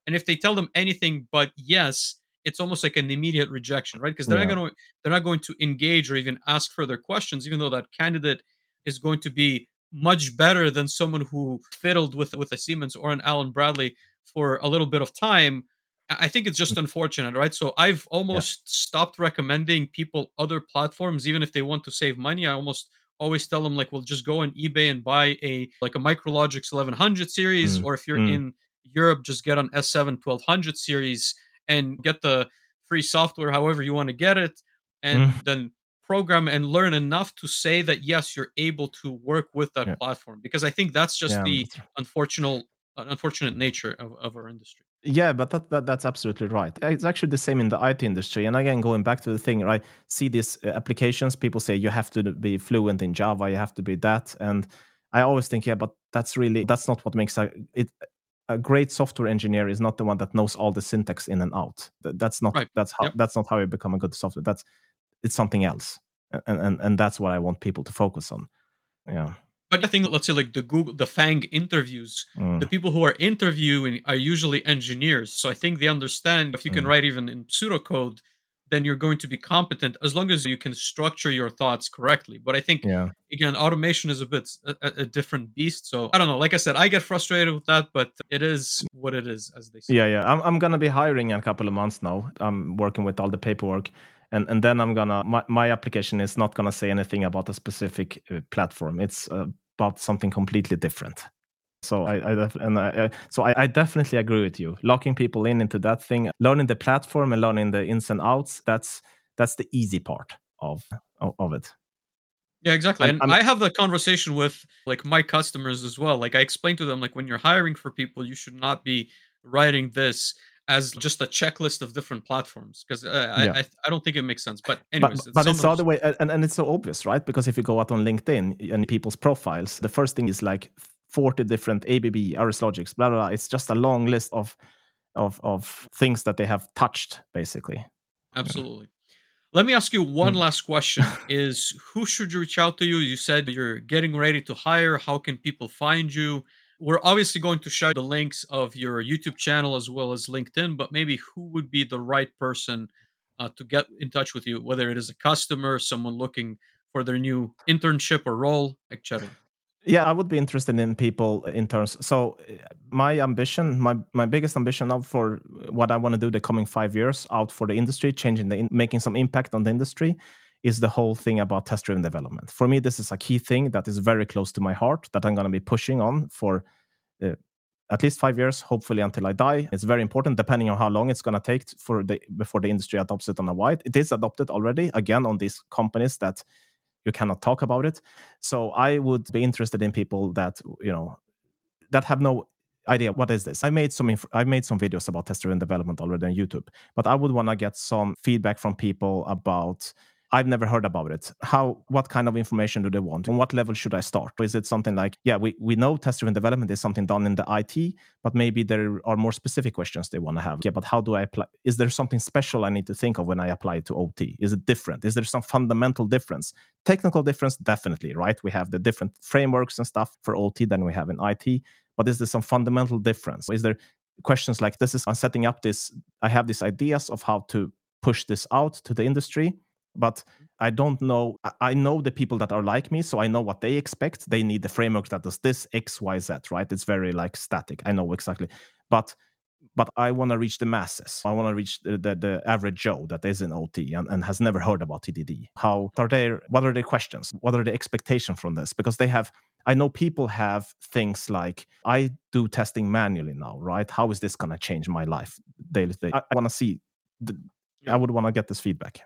And if they tell them anything but yes, it's almost like an immediate rejection, right? Because they're not Yeah. going to they're not going to engage or even ask further questions, even though that candidate is going to be much better than someone who fiddled with with a Siemens or an Allen Bradley for a little bit of time. I I think it's just unfortunate, right? So I've Yeah. almost stopped recommending people other platforms, even if they want to save money. I almost always tell them like, well, just go on eBay and buy a like a Micrologix eleven hundred series, Mm. or if you're Mm. in Europe, just get an S seven twelve hundred series and get the free software however you want to get it, Mm. and then program and learn enough to say that yes, you're able to work with that Yeah. platform. Because I think that's just Yeah. the That's right. unfortunate uh, unfortunate nature of, of our industry. Yeah, but that, that that's absolutely right. It's actually the same in the I T industry. And again, going back to the thing, right? See these uh, applications. People say you have to be fluent in Java. You have to be that. And I always think, yeah, but that's really that's not what makes a it. A great software engineer is not the one that knows all the syntax in and out. That- That's not Right. that's how Yep. that's not how you become a good software. That's it's something else, and and and that's what I want people to focus on. Yeah. But I think, let's say, like the Google, the FANG interviews, the Mm. people who are interviewing are usually engineers. So I think they understand if you can Mm. write even in pseudocode, then you're going to be competent as long as you can structure your thoughts correctly. But I think, Yeah. again, automation is a bit a, a a different beast. So I don't know. Like I said, I get frustrated with that, but it is what it is, as they say. Yeah, yeah. I'm I'm gonna be hiring in a couple of months now. I'm working with all the paperwork, and and then I'm gonna my my application is not gonna say anything about a specific uh, platform. It's uh, about something completely different. So I, I def- and I, I, so I, I definitely agree with you. Locking people in into that thing, learning the platform and learning the ins and outs. That's that's the easy part of of, of it. Yeah, exactly. I'm, And I'm I have that conversation with like my customers as well. Like I explain to them, like when you're hiring for people, you should not be writing this as just a checklist of different platforms because uh, yeah. I, I I don't think it makes sense. But But anyways, it's but it's someone the who's other way, and, and it's so obvious, right? Because if you go out on LinkedIn and people's profiles, the first thing is like forty different A B B, Aris Logics, blah blah blah. It's just a long list of of of things that they have touched, basically. Yeah. absolutely. Let me ask you one Mm. last question: Is who should you reach out to you? You said you're getting ready to hire. How can people find you? We're obviously going to share the links of your YouTube channel as well as LinkedIn, but maybe who would be the right person uh, to get in touch with you, whether it is a customer, someone looking for their new internship or role, et cetera. Yeah, I would be interested in people in terms. So, uh, my ambition, my my biggest ambition now for what I want to do the coming five years out for the industry, changing the in, making some impact on the industry, is the whole thing about test-driven development. For me, this is a key thing that is very close to my heart that I'm going to be pushing on for uh, at least five years, hopefully until I die. It's very important, depending on how long it's going to take for the before the industry adopts it on a wide. It is adopted already, again on these companies that you cannot talk about it. So I would be interested in people that you know that have no idea what is this. I made some inf- I made some videos about test-driven development already on YouTube, but I would want to get some feedback from people about. I've never heard about it. How? What kind of information do they want? On what level should I start? Is it something like, yeah, we, we know test-driven development is something done in the I T, but maybe there are more specific questions they want to have. Yeah, but how do I apply? Is there something special I need to think of when I apply it to O T? Is it different? Is there some fundamental difference? Technical difference, definitely, right? We have the different frameworks and stuff for O T than we have in I T, but is there some fundamental difference? Is there questions like this? Is I'm setting up this? I have these ideas of how to push this out to the industry, but I don't know. I- I know the people that are like me, so I know what they expect. They need the framework that does this X, Y, Z, right? It's very like static. I know exactly, but but I want to reach the masses. I want to reach the, the, the average Joe that is in O T and, and has never heard about T D D. How are their what are their questions? What are the expectations from this? Because they have I know people have things like I do testing manually now, right? How is this gonna change my life daily? day? I, I want to see the, Yeah. I would want to get this feedback.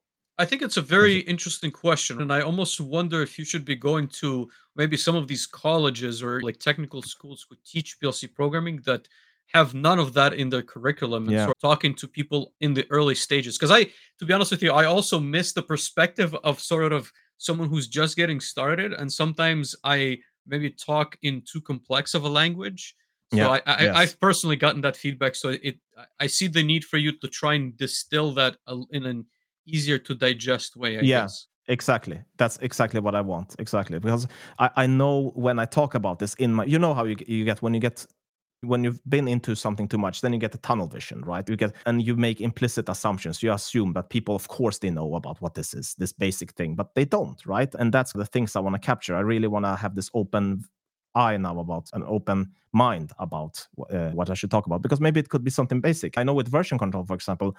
I think it's a very interesting question. And I almost wonder if you should be going to maybe some of these colleges or like technical schools who teach P L C programming that have none of that in their curriculum and Yeah. sort of talking to people in the early stages. Because I, to be honest with you, I also miss the perspective of sort of someone who's just getting started. And sometimes I maybe talk in too complex of a language. So Yeah. I, I Yes. I've personally gotten that feedback. So it I I see the need for you to try and distill that a- in an easier to digest way, I Yeah, guess. exactly. That's exactly what I want. Exactly. Because I, I know when I talk about this in my, you know how you, you get when you get when you've been into something too much, then you get the tunnel vision, right? You get, and you make implicit assumptions. You assume that people, of course, they know about what this is, this basic thing, but they don't, right? And that's the things I want to capture. I really want to have this open eye now about an open mind about uh, what I should talk about, because maybe it could be something basic. I know with version control, for example,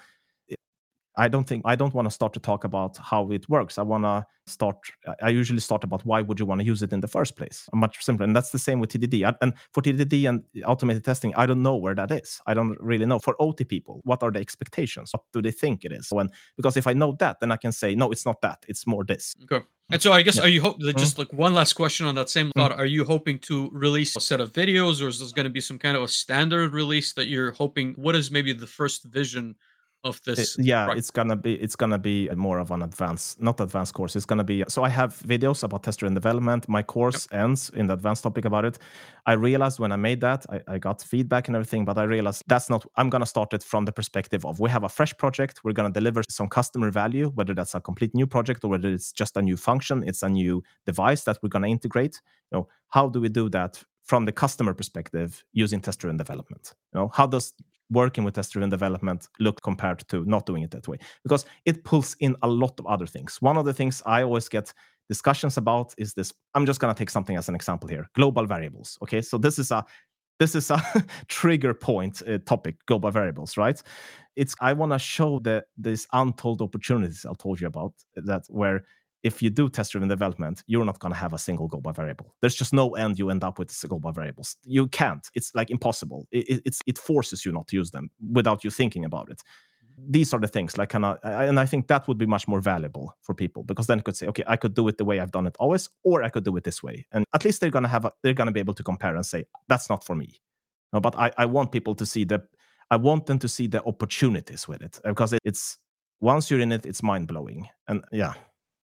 I don't think I don't want to start to talk about how it works. I want to start. I usually start about why would you want to use it in the first place. Much simpler, and that's the same with T D D. And for T D D and automated testing, I don't know where that is. I don't really know. For O T people, what are the expectations? What do they think it is? When because if I know that, then I can say no, it's not that. It's more this. Okay. And so I guess Yeah. are you hope just like one last question on that same thought? Mm. Are you hoping to release a set of videos, or is this going to be some kind of a standard release that you're hoping? What is maybe the first vision of It- this? yeah, project? it's gonna be it's gonna be more of an advanced, not advanced course. It's gonna be so I have videos about test driven development. My course ends in the advanced topic about it. I realized when I made that, I, I got feedback and everything, but I realized that's not. I'm gonna start it from the perspective of we have a fresh project. We're gonna deliver some customer value, whether that's a complete new project or whether it's just a new function, it's a new device that we're gonna integrate. You know, how do we do that from the customer perspective using test driven development? You know, how does working with test-driven development look compared to not doing it that way? Because it pulls in a lot of other things. One of the things I always get discussions about is this. I'm just going to take something as an example here: global variables. Okay, so this is a this is a trigger point uh, topic: global variables, right? It's I want to show the these untold opportunities I told you about, that where if you do test-driven development, you're not going to have a single global variable. There's just no end you end up with global variables. You can't. It's like impossible. It, it, it's, it forces you not to use them without you thinking about it. These are the things, like kind of, and I think that would be much more valuable for people, because then you could say, okay, I could do it the way I've done it always, or I could do it this way, and at least they're going to have, a, they're going to be able to compare and say that's not for me. No, but I, I want people to see the, I want them to see the opportunities with it, because it's once you're in it, it's mind blowing, and yeah.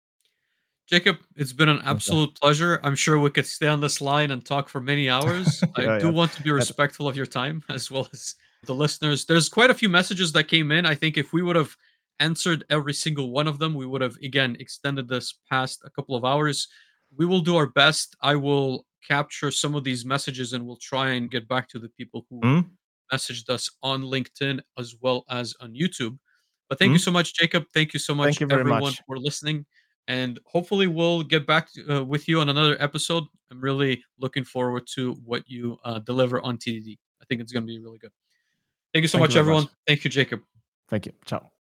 Jacob, it's been an absolute pleasure. I'm sure we could stay on this line and talk for many hours. I Yeah, do yeah. want to be respectful of your time as well as the listeners. There's quite a few messages that came in. I think if we would have answered every single one of them, we would have, again, extended this past a couple of hours. We will do our best. I will capture some of these messages and we'll try and get back to the people who Mm, messaged us on LinkedIn as well as on YouTube. But thank you mm. so much, Jacob. Thank you so much, Thank you very everyone, much. for listening. And hopefully, we'll get back to, uh, with you on another episode. I'm really looking forward to what you uh, deliver on T D D. I think it's going to be really good. Thank you so Thank you much, very much. everyone. Thank you, Jacob. Thank you. Ciao.